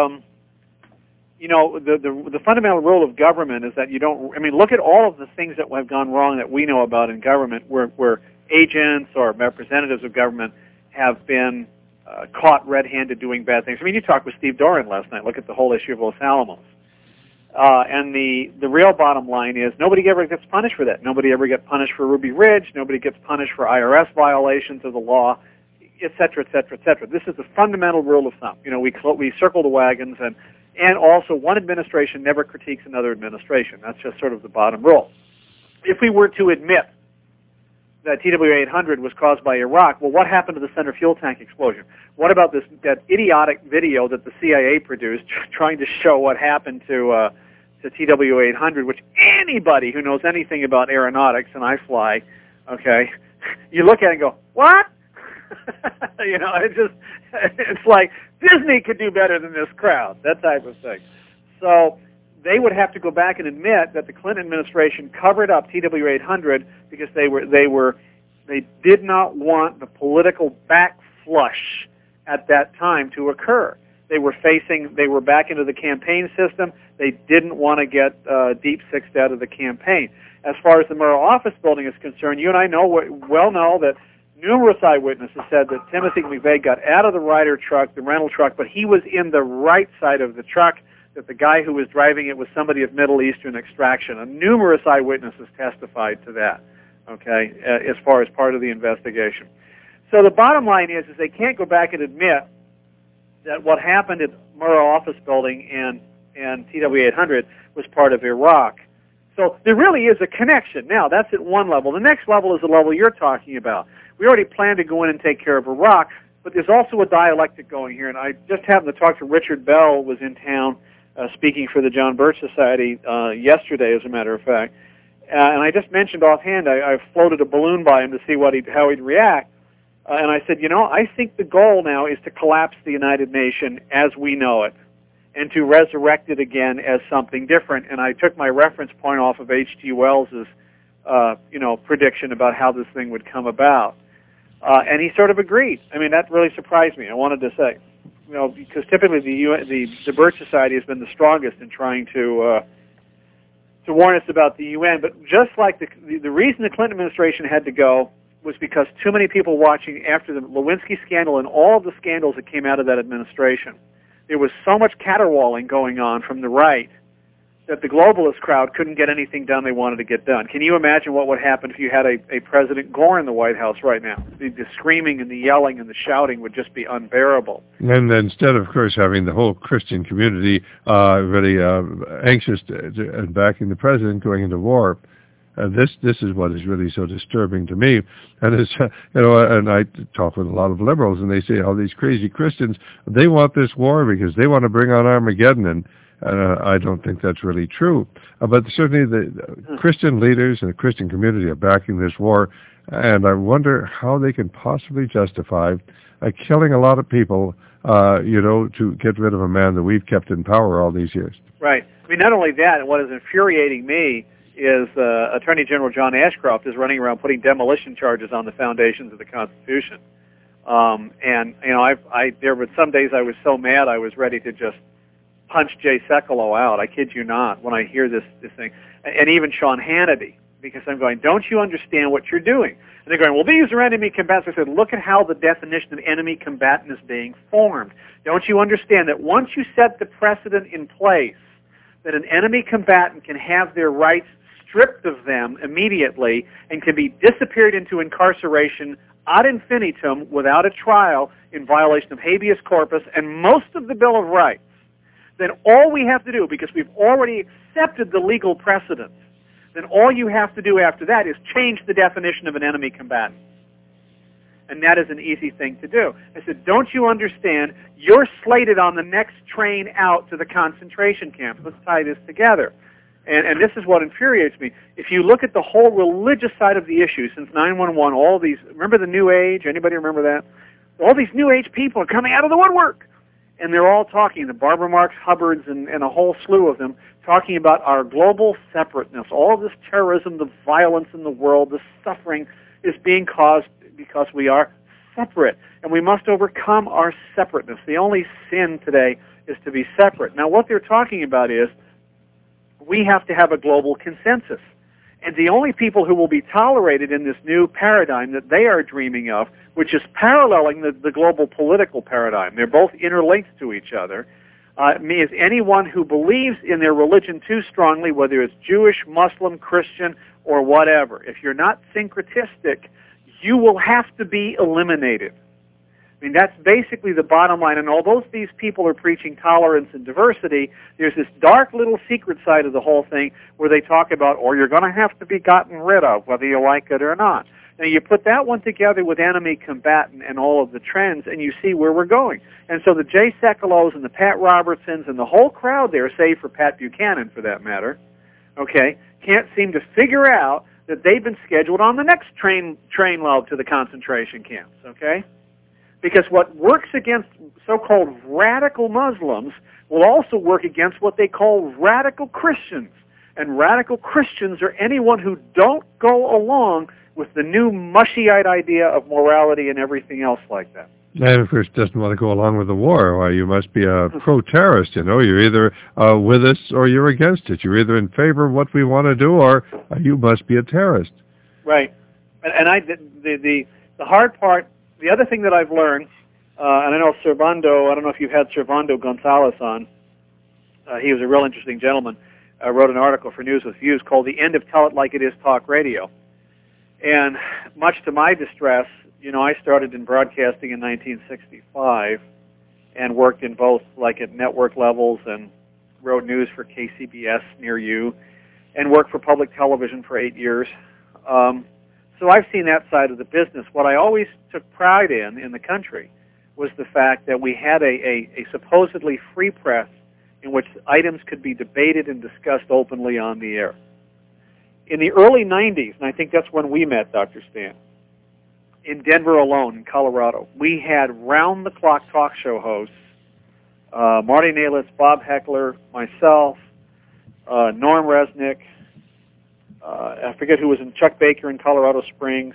you know, the fundamental rule of government is that you don't, I mean, look at all of the things that have gone wrong that we know about in government where agents or representatives of government have been caught red-handed doing bad things. I mean, you talked with Steve Doran last night. Look at the whole issue of Los Alamos. And the real bottom line is nobody ever gets punished for that. Nobody ever gets punished for Ruby Ridge. Nobody gets punished for IRS violations of the law, et cetera, et cetera, et cetera. This is the fundamental rule of thumb. You know, we circle the wagons, and also one administration never critiques another administration. That's just sort of the bottom rule. If we were to admit that TW-800 was caused by Iraq, well, what happened to the center fuel tank explosion? What about that idiotic video that the CIA produced trying to show what happened to TW-800, which anybody who knows anything about aeronautics, and I fly, okay, you look at it and go, what? You know, it's like Disney could do better than this crowd, that type of thing. So they would have to go back and admit that the Clinton administration covered up TW-800 because they did not want the political backflush at that time to occur. They were back into the campaign system. They didn't want to get Deep Sixed out of the campaign. As far as the Murrah office building is concerned, you and I well know that numerous eyewitnesses said that Timothy McVeigh got out of the Ryder truck, the rental truck, but he was in the right side of the truck, that the guy who was driving it was somebody of Middle Eastern extraction. And numerous eyewitnesses testified to that, okay, as far as part of the investigation. So the bottom line is they can't go back and admit that what happened at Murrah office building and TW-800 was part of Iraq. So there really is a connection. Now, that's at one level. The next level is the level you're talking about. We already planned to go in and take care of Iraq, but there's also a dialectic going here. And I just happened to talk to Richard Bell, was in town speaking for the John Birch Society yesterday, as a matter of fact. And I just mentioned offhand, I floated a balloon by him to see how he'd react. And I said, you know, I think the goal now is to collapse the United Nations as we know it and to resurrect it again as something different. And I took my reference point off of H.G. Wells's, prediction about how this thing would come about. And he sort of agreed. I mean, that really surprised me. I wanted to say, you know, because typically the Birch Society has been the strongest in trying to warn us about the UN. But just like the reason the Clinton administration had to go was because too many people watching after the Lewinsky scandal and all of the scandals that came out of that administration. There was so much caterwauling going on from the right that the globalist crowd couldn't get anything done they wanted to get done. Can you imagine what would happen if you had a President Gore in the White House right now? The screaming and the yelling and the shouting would just be unbearable. And instead, of course, having the whole Christian community really anxious and backing the president going into war, this is what is really so disturbing to me. And it's and I talk with a lot of liberals, and they say, "Oh, these crazy Christians, they want this war because they want to bring on Armageddon." And I don't think that's really true. But certainly the Christian leaders and the Christian community are backing this war, and I wonder how they can possibly justify killing a lot of people, to get rid of a man that we've kept in power all these years. Right. I mean, not only that, and what is infuriating me is Attorney General John Ashcroft is running around putting demolition charges on the foundations of the Constitution. And, you know, there were some days I was so mad I was ready to just punch Jay Sekulow out. I kid you not, when I hear this thing. And even Sean Hannity, because I'm going, don't you understand what you're doing? And they're going, well, these are enemy combatants. I said, look at how the definition of enemy combatant is being formed. Don't you understand that once you set the precedent in place that an enemy combatant can have their rights stripped of them immediately and can be disappeared into incarceration ad infinitum without a trial in violation of habeas corpus and most of the Bill of Rights, then all we have to do, because we've already accepted the legal precedent, then all you have to do after that is change the definition of an enemy combatant. And that is an easy thing to do. I said, don't you understand? You're slated on the next train out to the concentration camp. Let's tie this together. And this is what infuriates me. If you look at the whole religious side of the issue, since 9/11, all these, remember the New Age? Anybody remember that? All these New Age people are coming out of the woodwork. And they're all talking, the Barbara Marx Hubbards and a whole slew of them, talking about our global separateness. All of this terrorism, the violence in the world, the suffering is being caused because we are separate, and we must overcome our separateness. The only sin today is to be separate. Now, what they're talking about is we have to have a global consensus. And the only people who will be tolerated in this new paradigm that they are dreaming of, which is paralleling the global political paradigm, they're both interlinked to each other, is anyone who believes in their religion too strongly, whether it's Jewish, Muslim, Christian, or whatever. If you're not syncretistic, you will have to be eliminated. I mean, that's basically the bottom line. And although these people are preaching tolerance and diversity, there's this dark little secret side of the whole thing where they talk about, or you're going to have to be gotten rid of, whether you like it or not. Now, you put that one together with enemy combatant and all of the trends, and you see where we're going. And so the Jay Sekulows and the Pat Robertsons and the whole crowd there, save for Pat Buchanan for that matter, okay, can't seem to figure out that they've been scheduled on the next train load to the concentration camps, okay? Because what works against so-called radical Muslims will also work against what they call radical Christians. And radical Christians are anyone who don't go along with the new mushyite idea of morality and everything else like that. And, of course, doesn't want to go along with the war. Why, you must be a pro-terrorist, you know. You're either with us or you're against it. You're either in favor of what we want to do or you must be a terrorist. Right. And the hard part, the other thing that I've learned, and I know Servando, I don't know if you've had Servando Gonzalez on. He was a real interesting gentleman. Wrote an article for News with Views called The End of Tell It Like It Is Talk Radio. And much to my distress, you know, I started in broadcasting in 1965 and worked in both, like at network levels, and wrote news for KCBS near you, and worked for public television for 8 years. So I've seen that side of the business. What I always took pride in the country was the fact that we had a supposedly free press in which items could be debated and discussed openly on the air. In the early 90s, and I think that's when we met, Dr. Stan, in Denver alone, in Colorado, we had round-the-clock talk show hosts, Marty Nalitz, Bob Heckler, myself, Norm Resnick, I forget who was in, Chuck Baker in Colorado Springs,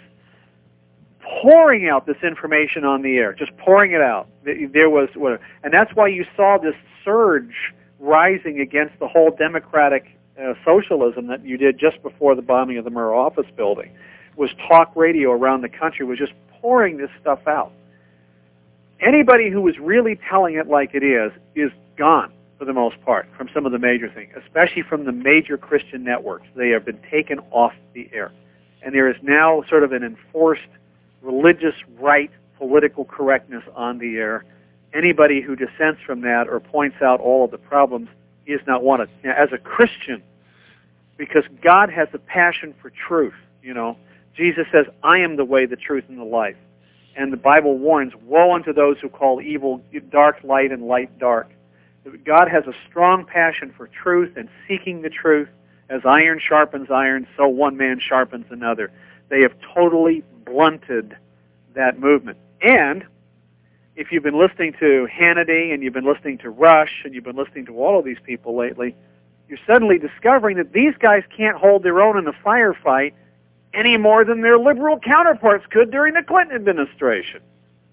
pouring out this information on the air, just pouring it out. There was, and that's why you saw this surge rising against the whole democratic socialism that you did just before the bombing of the Murrah office building. Was talk radio around the country was just pouring this stuff out. Anybody who was really telling it like it is gone for the most part from some of the major things, especially from the major Christian networks. They have been taken off the air. And there is now sort of an enforced religious right political correctness on the air. Anybody who dissents from that or points out all of the problems is not wanted. Now, as a Christian, because God has a passion for truth, you know, Jesus says, I am the way, the truth, and the life. And the Bible warns, woe unto those who call evil dark light and light dark. God has a strong passion for truth and seeking the truth. As iron sharpens iron, so one man sharpens another. They have totally blunted that movement. And if you've been listening to Hannity and you've been listening to Rush and you've been listening to all of these people lately, you're suddenly discovering that these guys can't hold their own in a firefight any more than their liberal counterparts could during the Clinton administration.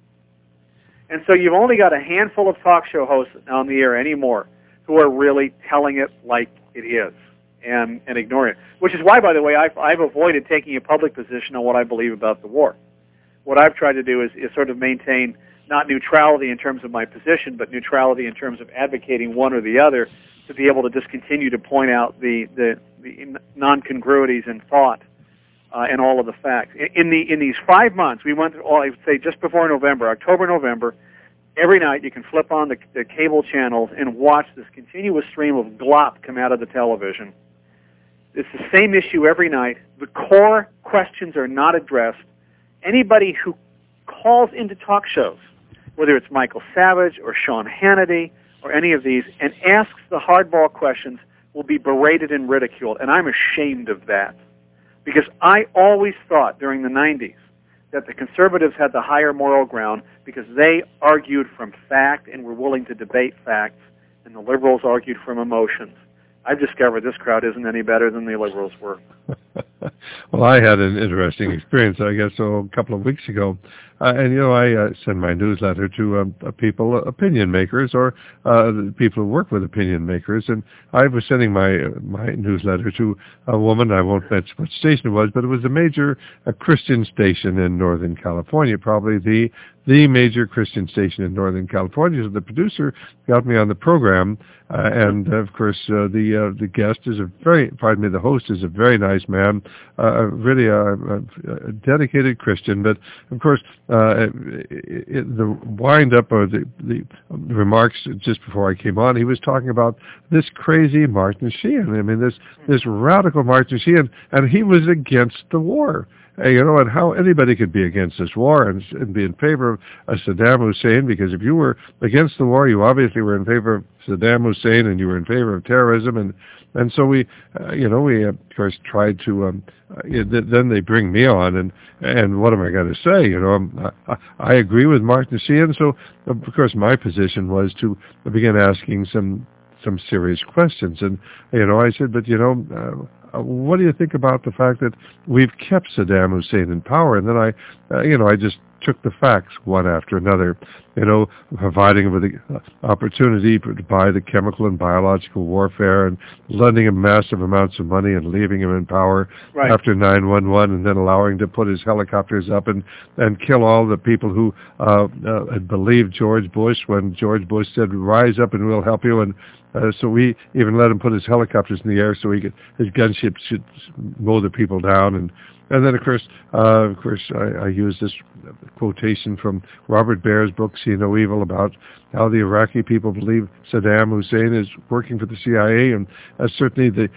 And so you've only got a handful of talk show hosts on the air anymore who are really telling it like it is and ignoring it. Which is why, by the way, I've avoided taking a public position on what I believe about the war. What I've tried to do is sort of maintain not neutrality in terms of my position, but neutrality in terms of advocating one or the other to be able to just continue to point out the non-congruities in thought and all of the facts. In these 5 months, we went, I would say just before November, October, November, every night you can flip on the cable channels and watch this continuous stream of glop come out of the television. It's the same issue every night. The core questions are not addressed. Anybody who calls into talk shows, whether it's Michael Savage or Sean Hannity or any of these, and asks the hardball questions will be berated and ridiculed. And I'm ashamed of that. Because I always thought during the 90s that the conservatives had the higher moral ground because they argued from fact and were willing to debate facts, and the liberals argued from emotions. I've discovered this crowd isn't any better than the liberals were. Well, I had an interesting experience, I guess, a couple of weeks ago. and I send my newsletter to people, opinion makers, or people who work with opinion makers. And I was sending my newsletter to a woman. I won't mention what station it was, but it was a major Christian station in Northern California, probably the major Christian station in Northern California. So the producer got me on the program, and of course the guest is the host is a very nice man, really a dedicated Christian. But of course, the wind-up or the remarks just before I came on, he was talking about this crazy Martin Sheehan. I mean, this radical Martin Sheehan, and he was against the war. And how anybody could be against this war and be in favor of Saddam Hussein, because if you were against the war, you obviously were in favor of Saddam Hussein and you were in favor of terrorism. And so we of course tried to, then they bring me on and what am I going to say? I agree with Martin Sheehan. So of course my position was to begin asking some serious questions. And, I said, but, what do you think about the fact that we've kept Saddam Hussein in power? And then I just took the facts one after another, providing him with the opportunity to buy the chemical and biological warfare and lending him massive amounts of money and leaving him in power after 9/11, and then allowing him to put his helicopters up and kill all the people who had believed George Bush when George Bush said, rise up and we'll help you. And so we even let him put his helicopters in the air so his gunships should mow the people down. And then, of course, I used this quotation from Robert Baer's book, See No Evil, about how the Iraqi people believe Saddam Hussein is working for the CIA, and certainly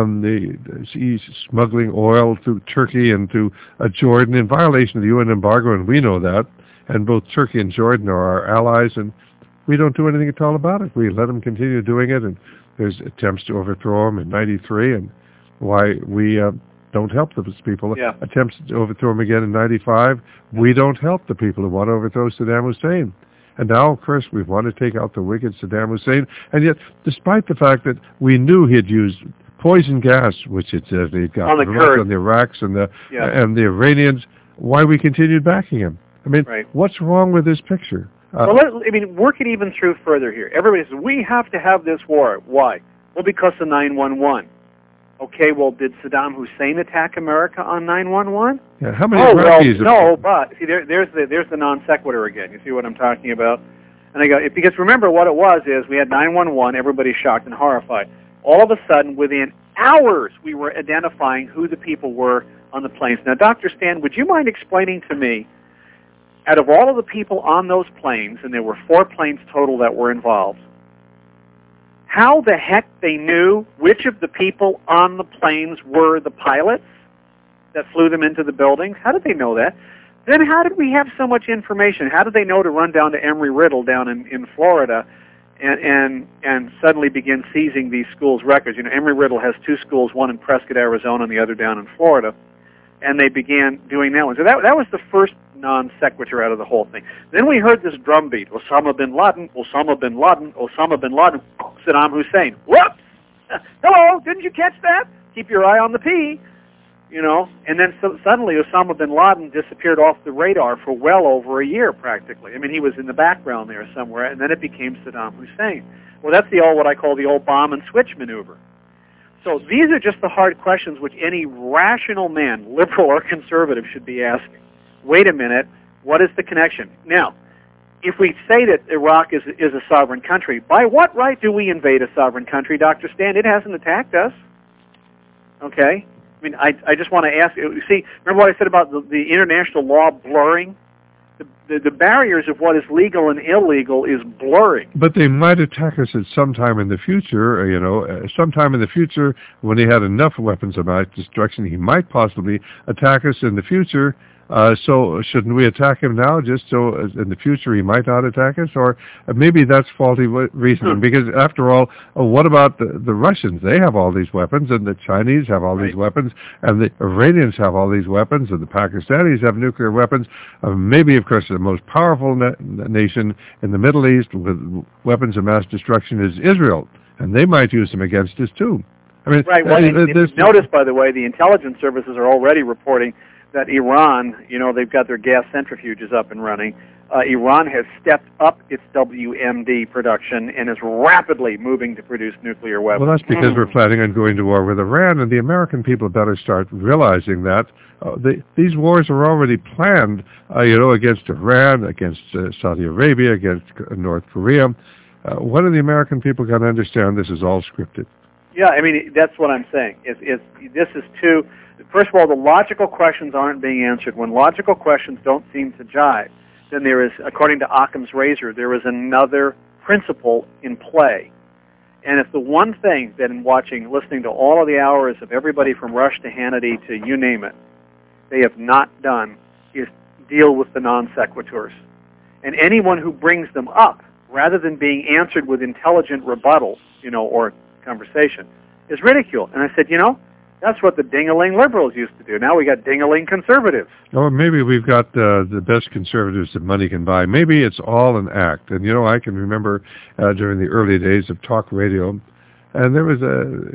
he's smuggling oil through Turkey and through Jordan in violation of the UN embargo, and we know that. And both Turkey and Jordan are our allies, and we don't do anything at all about it. We let them continue doing it, and there's attempts to overthrow him in '93, and why we don't help those people. Yeah. Attempts to overthrow him again in '95. We don't help the people who want to overthrow Saddam Hussein. And now, of course, we want to take out the wicked Saddam Hussein. And yet, despite the fact that we knew he had used poison gas, which he'd got on the Iraqs and the Iranians, why we continued backing him? I mean, what's wrong with this picture? Work it even through further here. Everybody says, we have to have this war. Why? Well, because of 9/11. Okay, well, did Saddam Hussein attack America on 9/11? Yeah, how many Iraqis? No, but see, there's the non sequitur again. You see what I'm talking about? And I go, because remember what it was is we had 9/11, everybody's shocked and horrified. All of a sudden, within hours, we were identifying who the people were on the planes. Now, Dr. Stan, would you mind explaining to me, out of all of the people on those planes, and there were 4 planes total that were involved, how the heck they knew which of the people on the planes were the pilots that flew them into the buildings? How did they know that? Then how did we have so much information? How did they know to run down to Embry-Riddle down in Florida and suddenly begin seizing these schools' records? Embry-Riddle has 2 schools, one in Prescott, Arizona, and the other down in Florida. And they began doing that one. So that was the first non sequitur out of the whole thing. Then we heard this drumbeat: Osama bin Laden, Osama bin Laden, Osama bin Laden, Saddam Hussein. Whoops! Hello, didn't you catch that? Keep your eye on the P. And then suddenly Osama bin Laden disappeared off the radar for well over a year, practically. I mean, he was in the background there somewhere, and then it became Saddam Hussein. Well, that's what I call the old bomb and switch maneuver. So these are just the hard questions which any rational man, liberal or conservative, should be asking. Wait a minute, what is the connection? Now, if we say that Iraq is a sovereign country, by what right do we invade a sovereign country, Dr. Stan? It hasn't attacked us. Okay? I mean, I just want to ask, you see, remember what I said about the international law blurring? The barriers of what is legal and illegal is blurring. But they might attack us at some time in the future, sometime in the future when he had enough weapons of mass destruction, he might possibly attack us in the future. So shouldn't we attack him now just so in the future he might not attack us? Or maybe that's faulty reasoning, because after all, what about the Russians? They have all these weapons, and the Chinese have all these weapons, and the Iranians have all these weapons, and the Pakistanis have nuclear weapons. Maybe, of course, the most powerful nation in the Middle East with weapons of mass destruction is Israel, and they might use them against us too. I mean, right. Well, notice, by the way, the intelligence services are already reporting that Iran, they've got their gas centrifuges up and running. Iran has stepped up its WMD production and is rapidly moving to produce nuclear weapons. Well, that's because we're planning on going to war with Iran, and the American people better start realizing that. These wars are already planned, against Iran, against Saudi Arabia, against North Korea. When are the American people going to understand this is all scripted? Yeah, I mean, that's what I'm saying. First of all, the logical questions aren't being answered. When logical questions don't seem to jive, then there is, according to Occam's razor, there is another principle in play. And it's the one thing that in listening to all of the hours of everybody from Rush to Hannity to you name it, they have not done is deal with the non sequiturs. And anyone who brings them up, rather than being answered with intelligent rebuttal, or conversation, is ridicule. And I said, that's what the ding-a-ling liberals used to do. Now we got ding-a-ling conservatives. Or maybe we've got the best conservatives that money can buy. Maybe it's all an act. And, I can remember during the early days of talk radio, and there was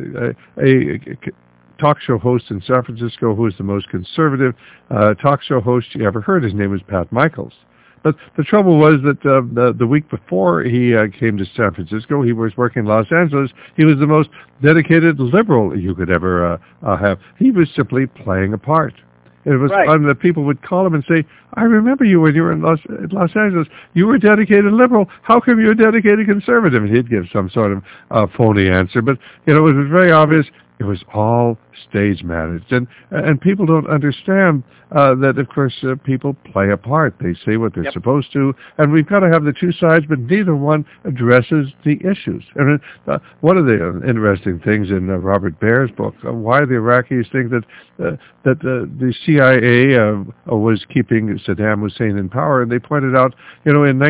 a talk show host in San Francisco who was the most conservative talk show host you ever heard. His name was Pat Michaels. But the trouble was that the week before he came to San Francisco, he was working in Los Angeles. He was the most dedicated liberal you could ever have. He was simply playing a part. It was fun that people would call him and say, I remember you when you were in Los Angeles. You were a dedicated liberal. How come you're a dedicated conservative? And he'd give some sort of phony answer. But, it was very obvious. It was all stage managed, and people don't understand that. Of course, people play a part. They say what they're supposed to, and we've got to have the two sides, but neither one addresses the issues. And one of the interesting things in Robert Baer's book, why the Iraqis think that the CIA was keeping Saddam Hussein in power, and they pointed out, in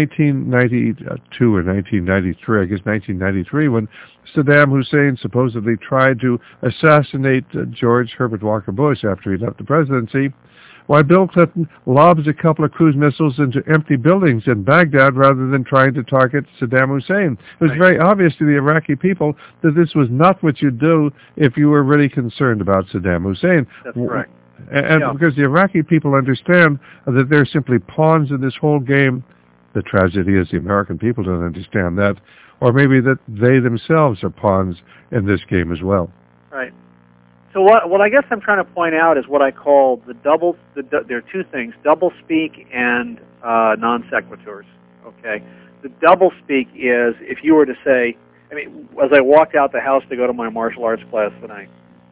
1992 or 1993, I guess 1993, when Saddam Hussein supposedly tried to assassinate George Herbert Walker Bush after he left the presidency, why Bill Clinton lobs a couple of cruise missiles into empty buildings in Baghdad rather than trying to target Saddam Hussein. It was very obvious to the Iraqi people that this was not what you do if you were really concerned about Saddam Hussein. That's correct. And because the Iraqi people understand that they're simply pawns in this whole game. The tragedy is the American people don't understand that. Or maybe that they themselves are pawns in this game as well. Right. So what I guess I'm trying to point out is what I call there are two things, double-speak and non sequiturs. Okay? The double-speak is if you were to say, as I walked out the house to go to my martial arts class tonight,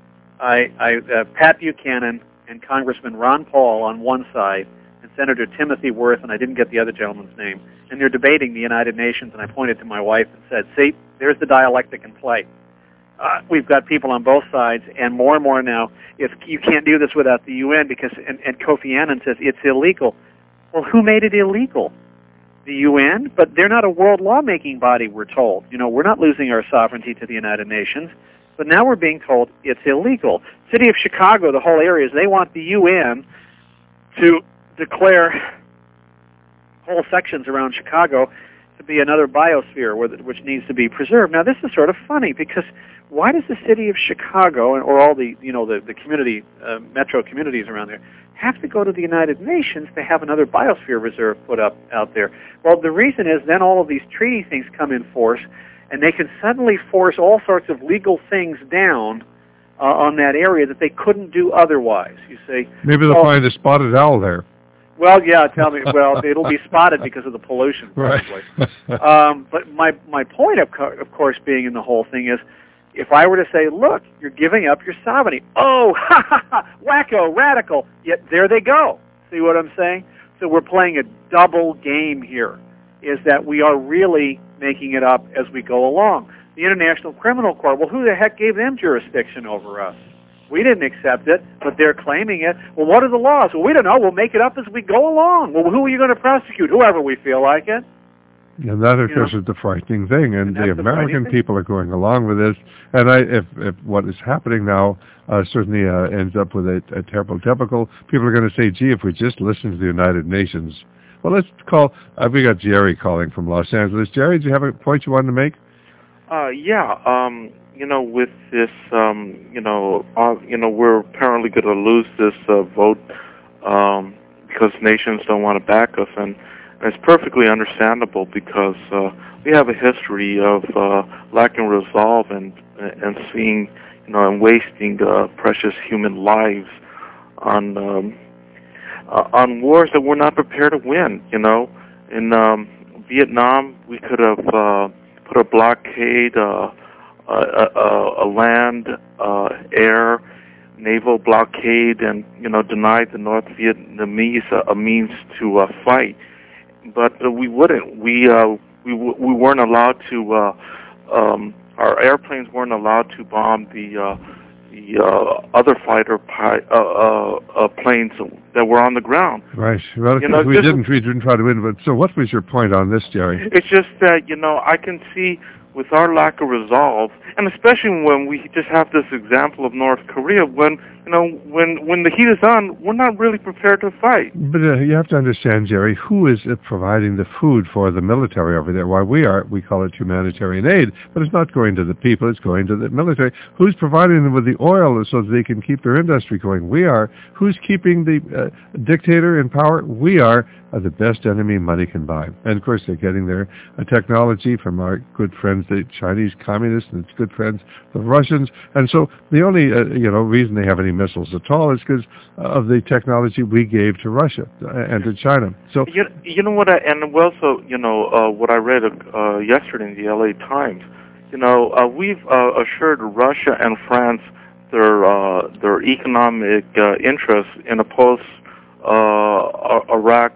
Pat Buchanan and Congressman Ron Paul on one side, and Senator Timothy Worth, and I didn't get the other gentleman's name, and they're debating the United Nations, and I pointed to my wife and said, see, there's the dialectic in play. We've got people on both sides, and more now, if you can't do this without the UN, because and Kofi Annan says it's illegal. Well, who made it illegal? The UN? But they're not a world lawmaking body, we're told. We're not losing our sovereignty to the United Nations, but now we're being told it's illegal. City of Chicago, the whole areas, they want the UN to declare whole sections around Chicago to be another biosphere which needs to be preserved. Now, this is sort of funny because why does the city of Chicago or all the the community metro communities around there have to go to the United Nations to have another biosphere reserve put up out there? Well, the reason is then all of these treaty things come in force, and they can suddenly force all sorts of legal things down on that area that they couldn't do otherwise. You say maybe they'll find a spotted owl there. Well, yeah, tell me. Well, it'll be spotted because of the pollution, probably. Right. But my point, of course, being in the whole thing is, if I were to say, look, you're giving up your sovereignty. Oh, wacko, radical. Yet there they go. See what I'm saying? So we're playing a double game here, is that we are really making it up as we go along. The International Criminal Court, well, who the heck gave them jurisdiction over us? We didn't accept it, but they're claiming it. Well, what are the laws? Well, we don't know. We'll make it up as we go along. Well, who are you going to prosecute? Whoever we feel like it. And that, of course, is the frightening thing. And the American people are going along with this. And if what is happening now certainly ends up with a terrible typical, people are going to say, gee, if we just listen to the United Nations. Well, let's call, we got Jerry calling from Los Angeles. Jerry, do you have a point you wanted to make? With this, we're apparently going to lose this vote because nations don't want to back us, and it's perfectly understandable because we have a history of lacking resolve and seeing, and wasting precious human lives on wars that we're not prepared to win. In Vietnam, we could have put a blockade, a land, air, naval blockade, and denied the North Vietnamese a means to fight. But we wouldn't. We weren't allowed to. Our airplanes weren't allowed to bomb the other fighter planes that were on the ground. Right. Well, we didn't try to win. But so, what was your point on this, Jerry? It's just that I can see with our lack of resolve, and especially when we just have this example of North Korea, when the heat is on, we're not really prepared to fight. But you have to understand, Jerry, who is providing the food for the military over there? Why, we call it humanitarian aid, but it's not going to the people, it's going to the military. Who's providing them with the oil so that they can keep their industry going? We are. Who's keeping the dictator in power? We are. The best enemy money can buy. And of course they're getting their technology from our good friends, the Chinese communists, and its good friends, the Russians. And so the only reason they have any missiles at all is because of the technology we gave to Russia and to China. So you know what? What I read yesterday in the LA Times. We've assured Russia and France their economic interests in a Iraq,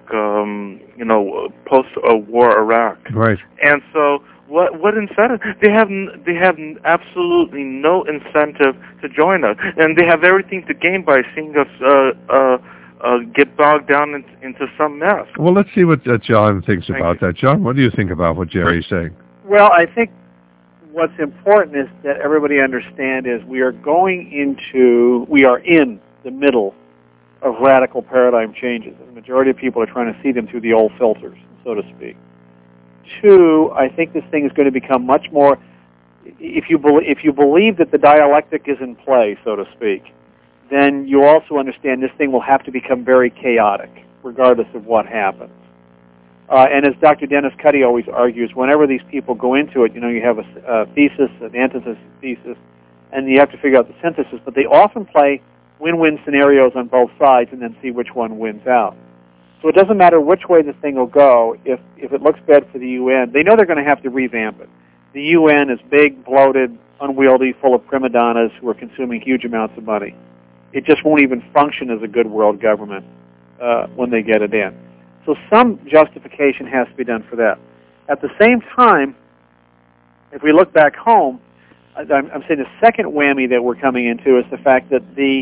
post-war Iraq. Right. And so, what incentive? They have absolutely no incentive to join us, and they have everything to gain by seeing us get bogged down into some mess. Well, let's see what John thinks about that. John, what do you think about what Jerry's saying? Well, I think what's important is that everybody understand is we are in the middle of radical paradigm changes. The majority of people are trying to see them through the old filters, so to speak. Two, I think this thing is going to become much more, if you believe that the dialectic is in play, so to speak, then you also understand this thing will have to become very chaotic, regardless of what happens. And as Dr. Dennis Cuddy always argues, whenever these people go into it, you have a thesis, an antithesis thesis, and you have to figure out the synthesis, but they often play win-win scenarios on both sides and then see which one wins out. So it doesn't matter which way this thing will go. If it looks bad for the UN, they know they're going to have to revamp it. The UN is big, bloated, unwieldy, full of prima donnas who are consuming huge amounts of money. It just won't even function as a good world government when they get it in. So some justification has to be done for that. At the same time, if we look back home, I'm saying the second whammy that we're coming into is the fact that the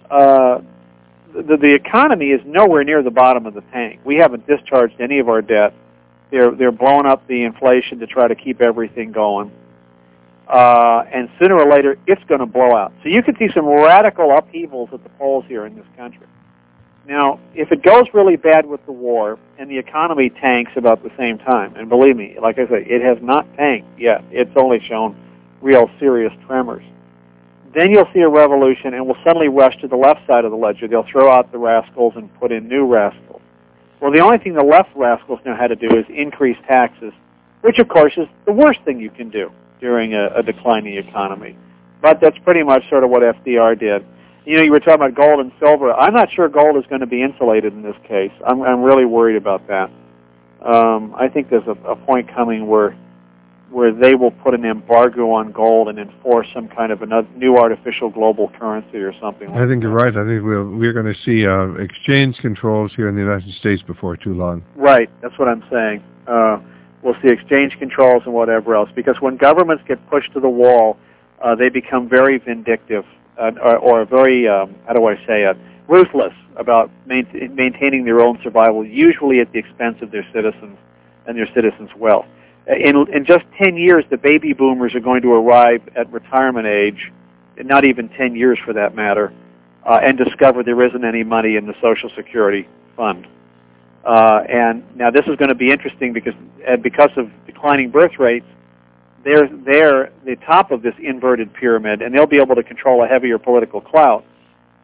economy is nowhere near the bottom of the tank. We haven't discharged any of our debt. They're blowing up the inflation to try to keep everything going. And sooner or later, it's going to blow out. So you could see some radical upheavals at the polls here in this country. Now, if it goes really bad with the war and the economy tanks about the same time, and believe me, like I say, it has not tanked yet. It's only shown real serious tremors. Then you'll see a revolution, and we'll suddenly rush to the left side of the ledger. They'll throw out the rascals and put in new rascals. Well, the only thing the left rascals know how to do is increase taxes, which, of course, is the worst thing you can do during a declining economy. But that's pretty much sort of what FDR did. You were talking about gold and silver. I'm not sure gold is going to be insulated in this case. I'm really worried about that. I think there's a point coming where they will put an embargo on gold and enforce some kind of a new artificial global currency or something like that. I think you're right. I think we're going to see exchange controls here in the United States before too long. Right. That's what I'm saying. We'll see exchange controls and whatever else. Because when governments get pushed to the wall, they become very vindictive or very, ruthless about maintaining their own survival, usually at the expense of their citizens and their citizens' wealth. In just 10 years, the baby boomers are going to arrive at retirement age, not even 10 years for that matter, and discover there isn't any money in the Social Security fund. And now this is going to be interesting because of declining birth rates, they're the top of this inverted pyramid, and they'll be able to control a heavier political clout.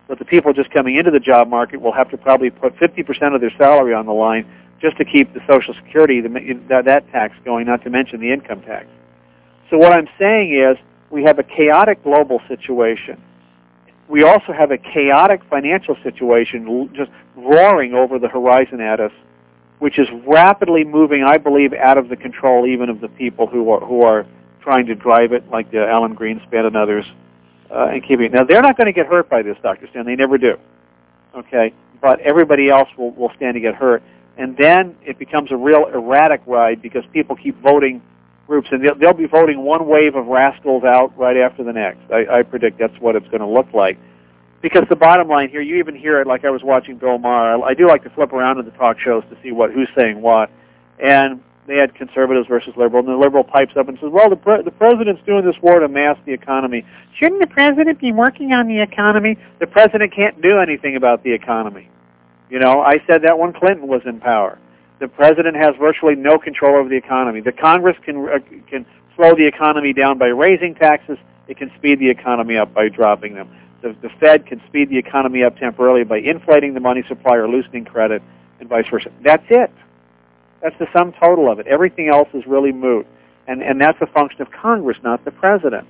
But the people just coming into the job market will have to probably put 50% of their salary on the line just to keep the Social Security, that tax going, not to mention the income tax. So what I'm saying is we have a chaotic global situation. We also have a chaotic financial situation just roaring over the horizon at us, which is rapidly moving, I believe, out of the control even of the people who are trying to drive it, like the Alan Greenspan and others, and keeping it. Now, they're not going to get hurt by this, Dr. Stan. They never do. Okay? But everybody else will stand to get hurt. And then it becomes a real erratic ride because people keep voting groups, and they'll be voting one wave of rascals out right after the next. I predict that's what it's going to look like. Because the bottom line here, you even hear it like I was watching Bill Maher. I do like to flip around in the talk shows to see who's saying what. And they had conservatives versus liberal, and the liberal pipes up and says, well, the president's doing this war to mask the economy. Shouldn't the president be working on the economy? The president can't do anything about the economy. You know, I said that when Clinton was in power. The president has virtually no control over the economy. The Congress can slow the economy down by raising taxes. It can speed the economy up by dropping them. The Fed can speed the economy up temporarily by inflating the money supply or loosening credit, and vice versa. That's it. That's the sum total of it. Everything else is really moot. And that's a function of Congress, not the president.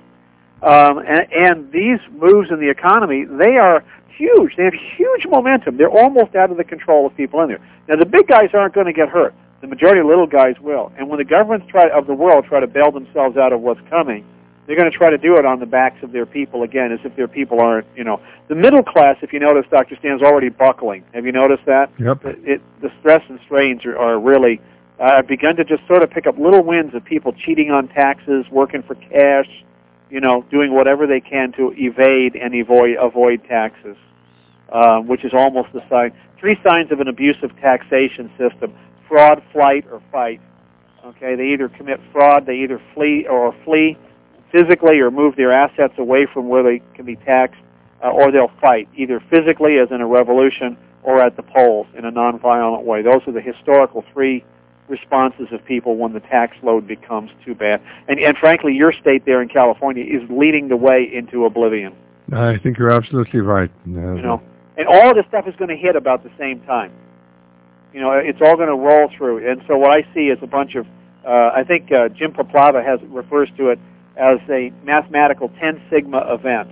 And these moves in the economy, they are huge. They have huge momentum. They're almost out of the control of people in there. Now, the big guys aren't going to get hurt. The majority of little guys will. And when the governments of the world try to bail themselves out of what's coming, they're going to try to do it on the backs of their people again, as if their people aren't, The middle class, if you notice, Dr. Stan's already buckling. Have you noticed that? Yep. The stress and strains are really begun to just sort of pick up little wins of people cheating on taxes, working for cash, doing whatever they can to evade and avoid taxes, which is almost the sign. 3 signs of an abusive taxation system: fraud, flight, or fight. Okay, they either commit fraud, they either flee physically or move their assets away from where they can be taxed, or they'll fight, either physically, as in a revolution, or at the polls in a nonviolent way. Those are the historical 3 responses of people when the tax load becomes too bad. And frankly, your state there in California is leading the way into oblivion. I think you're absolutely right. And all of this stuff is going to hit about the same time. It's all going to roll through. And so what I see is a bunch of, I think Jim Poplava refers to it as a mathematical 10 sigma event,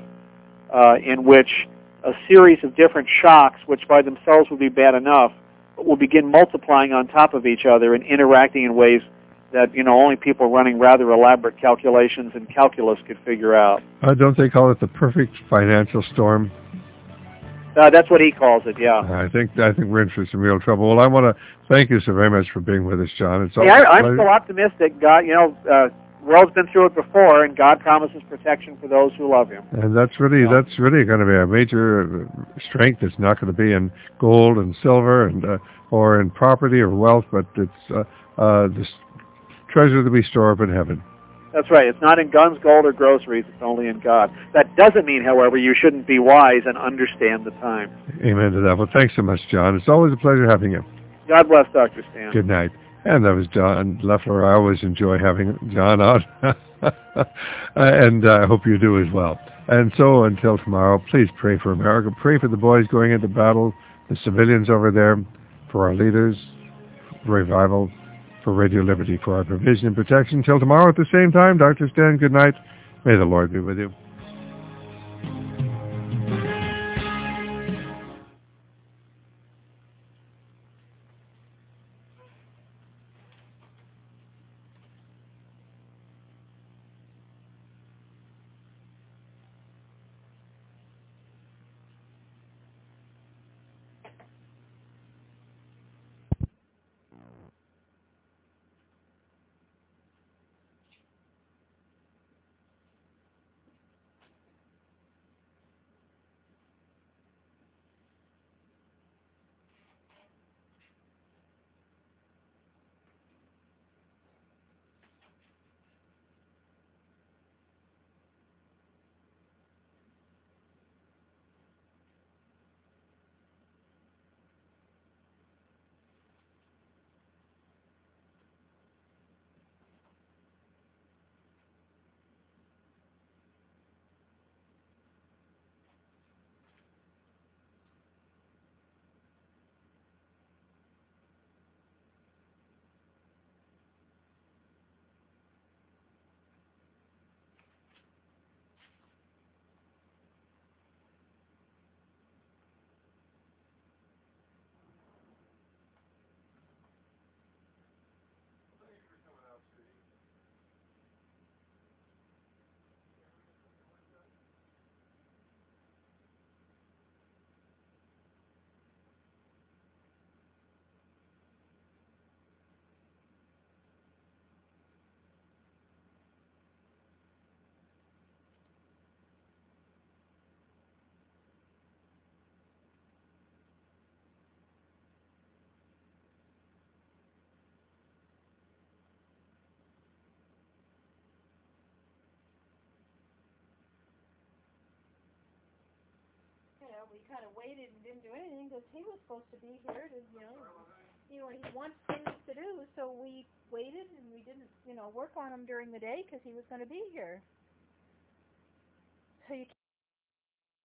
in which a series of different shocks, which by themselves would be bad enough, but will begin multiplying on top of each other and interacting in ways that only people running rather elaborate calculations in calculus could figure out. Don't they call it the perfect financial storm? That's what he calls it. Yeah. I think we're in for some real trouble. Well, I want to thank you so very much for being with us, John. I'm so optimistic. God, world's been through it before, and God promises protection for those who love Him. And that's really going to be a major strength. It's not going to be in gold and silver and or in property or wealth, but it's this treasure that we store up in heaven. That's right. It's not in guns, gold, or groceries. It's only in God. That doesn't mean, however, you shouldn't be wise and understand the times. Amen to that. Well, thanks so much, John. It's always a pleasure having you. God bless, Dr. Stan. Good night. And that was John Leffler. I always enjoy having John on. And I hope you do as well. And so until tomorrow, please pray for America. Pray for the boys going into battle, the civilians over there, for our leaders, for revival, for Radio Liberty, for our provision and protection. Till tomorrow at the same time, Dr. Stan, good night. May the Lord be with you. we kind of waited and didn't do anything because he was supposed to be here to, he wants things to do, so we waited and we didn't, work on him during the day because he was going to be here. So you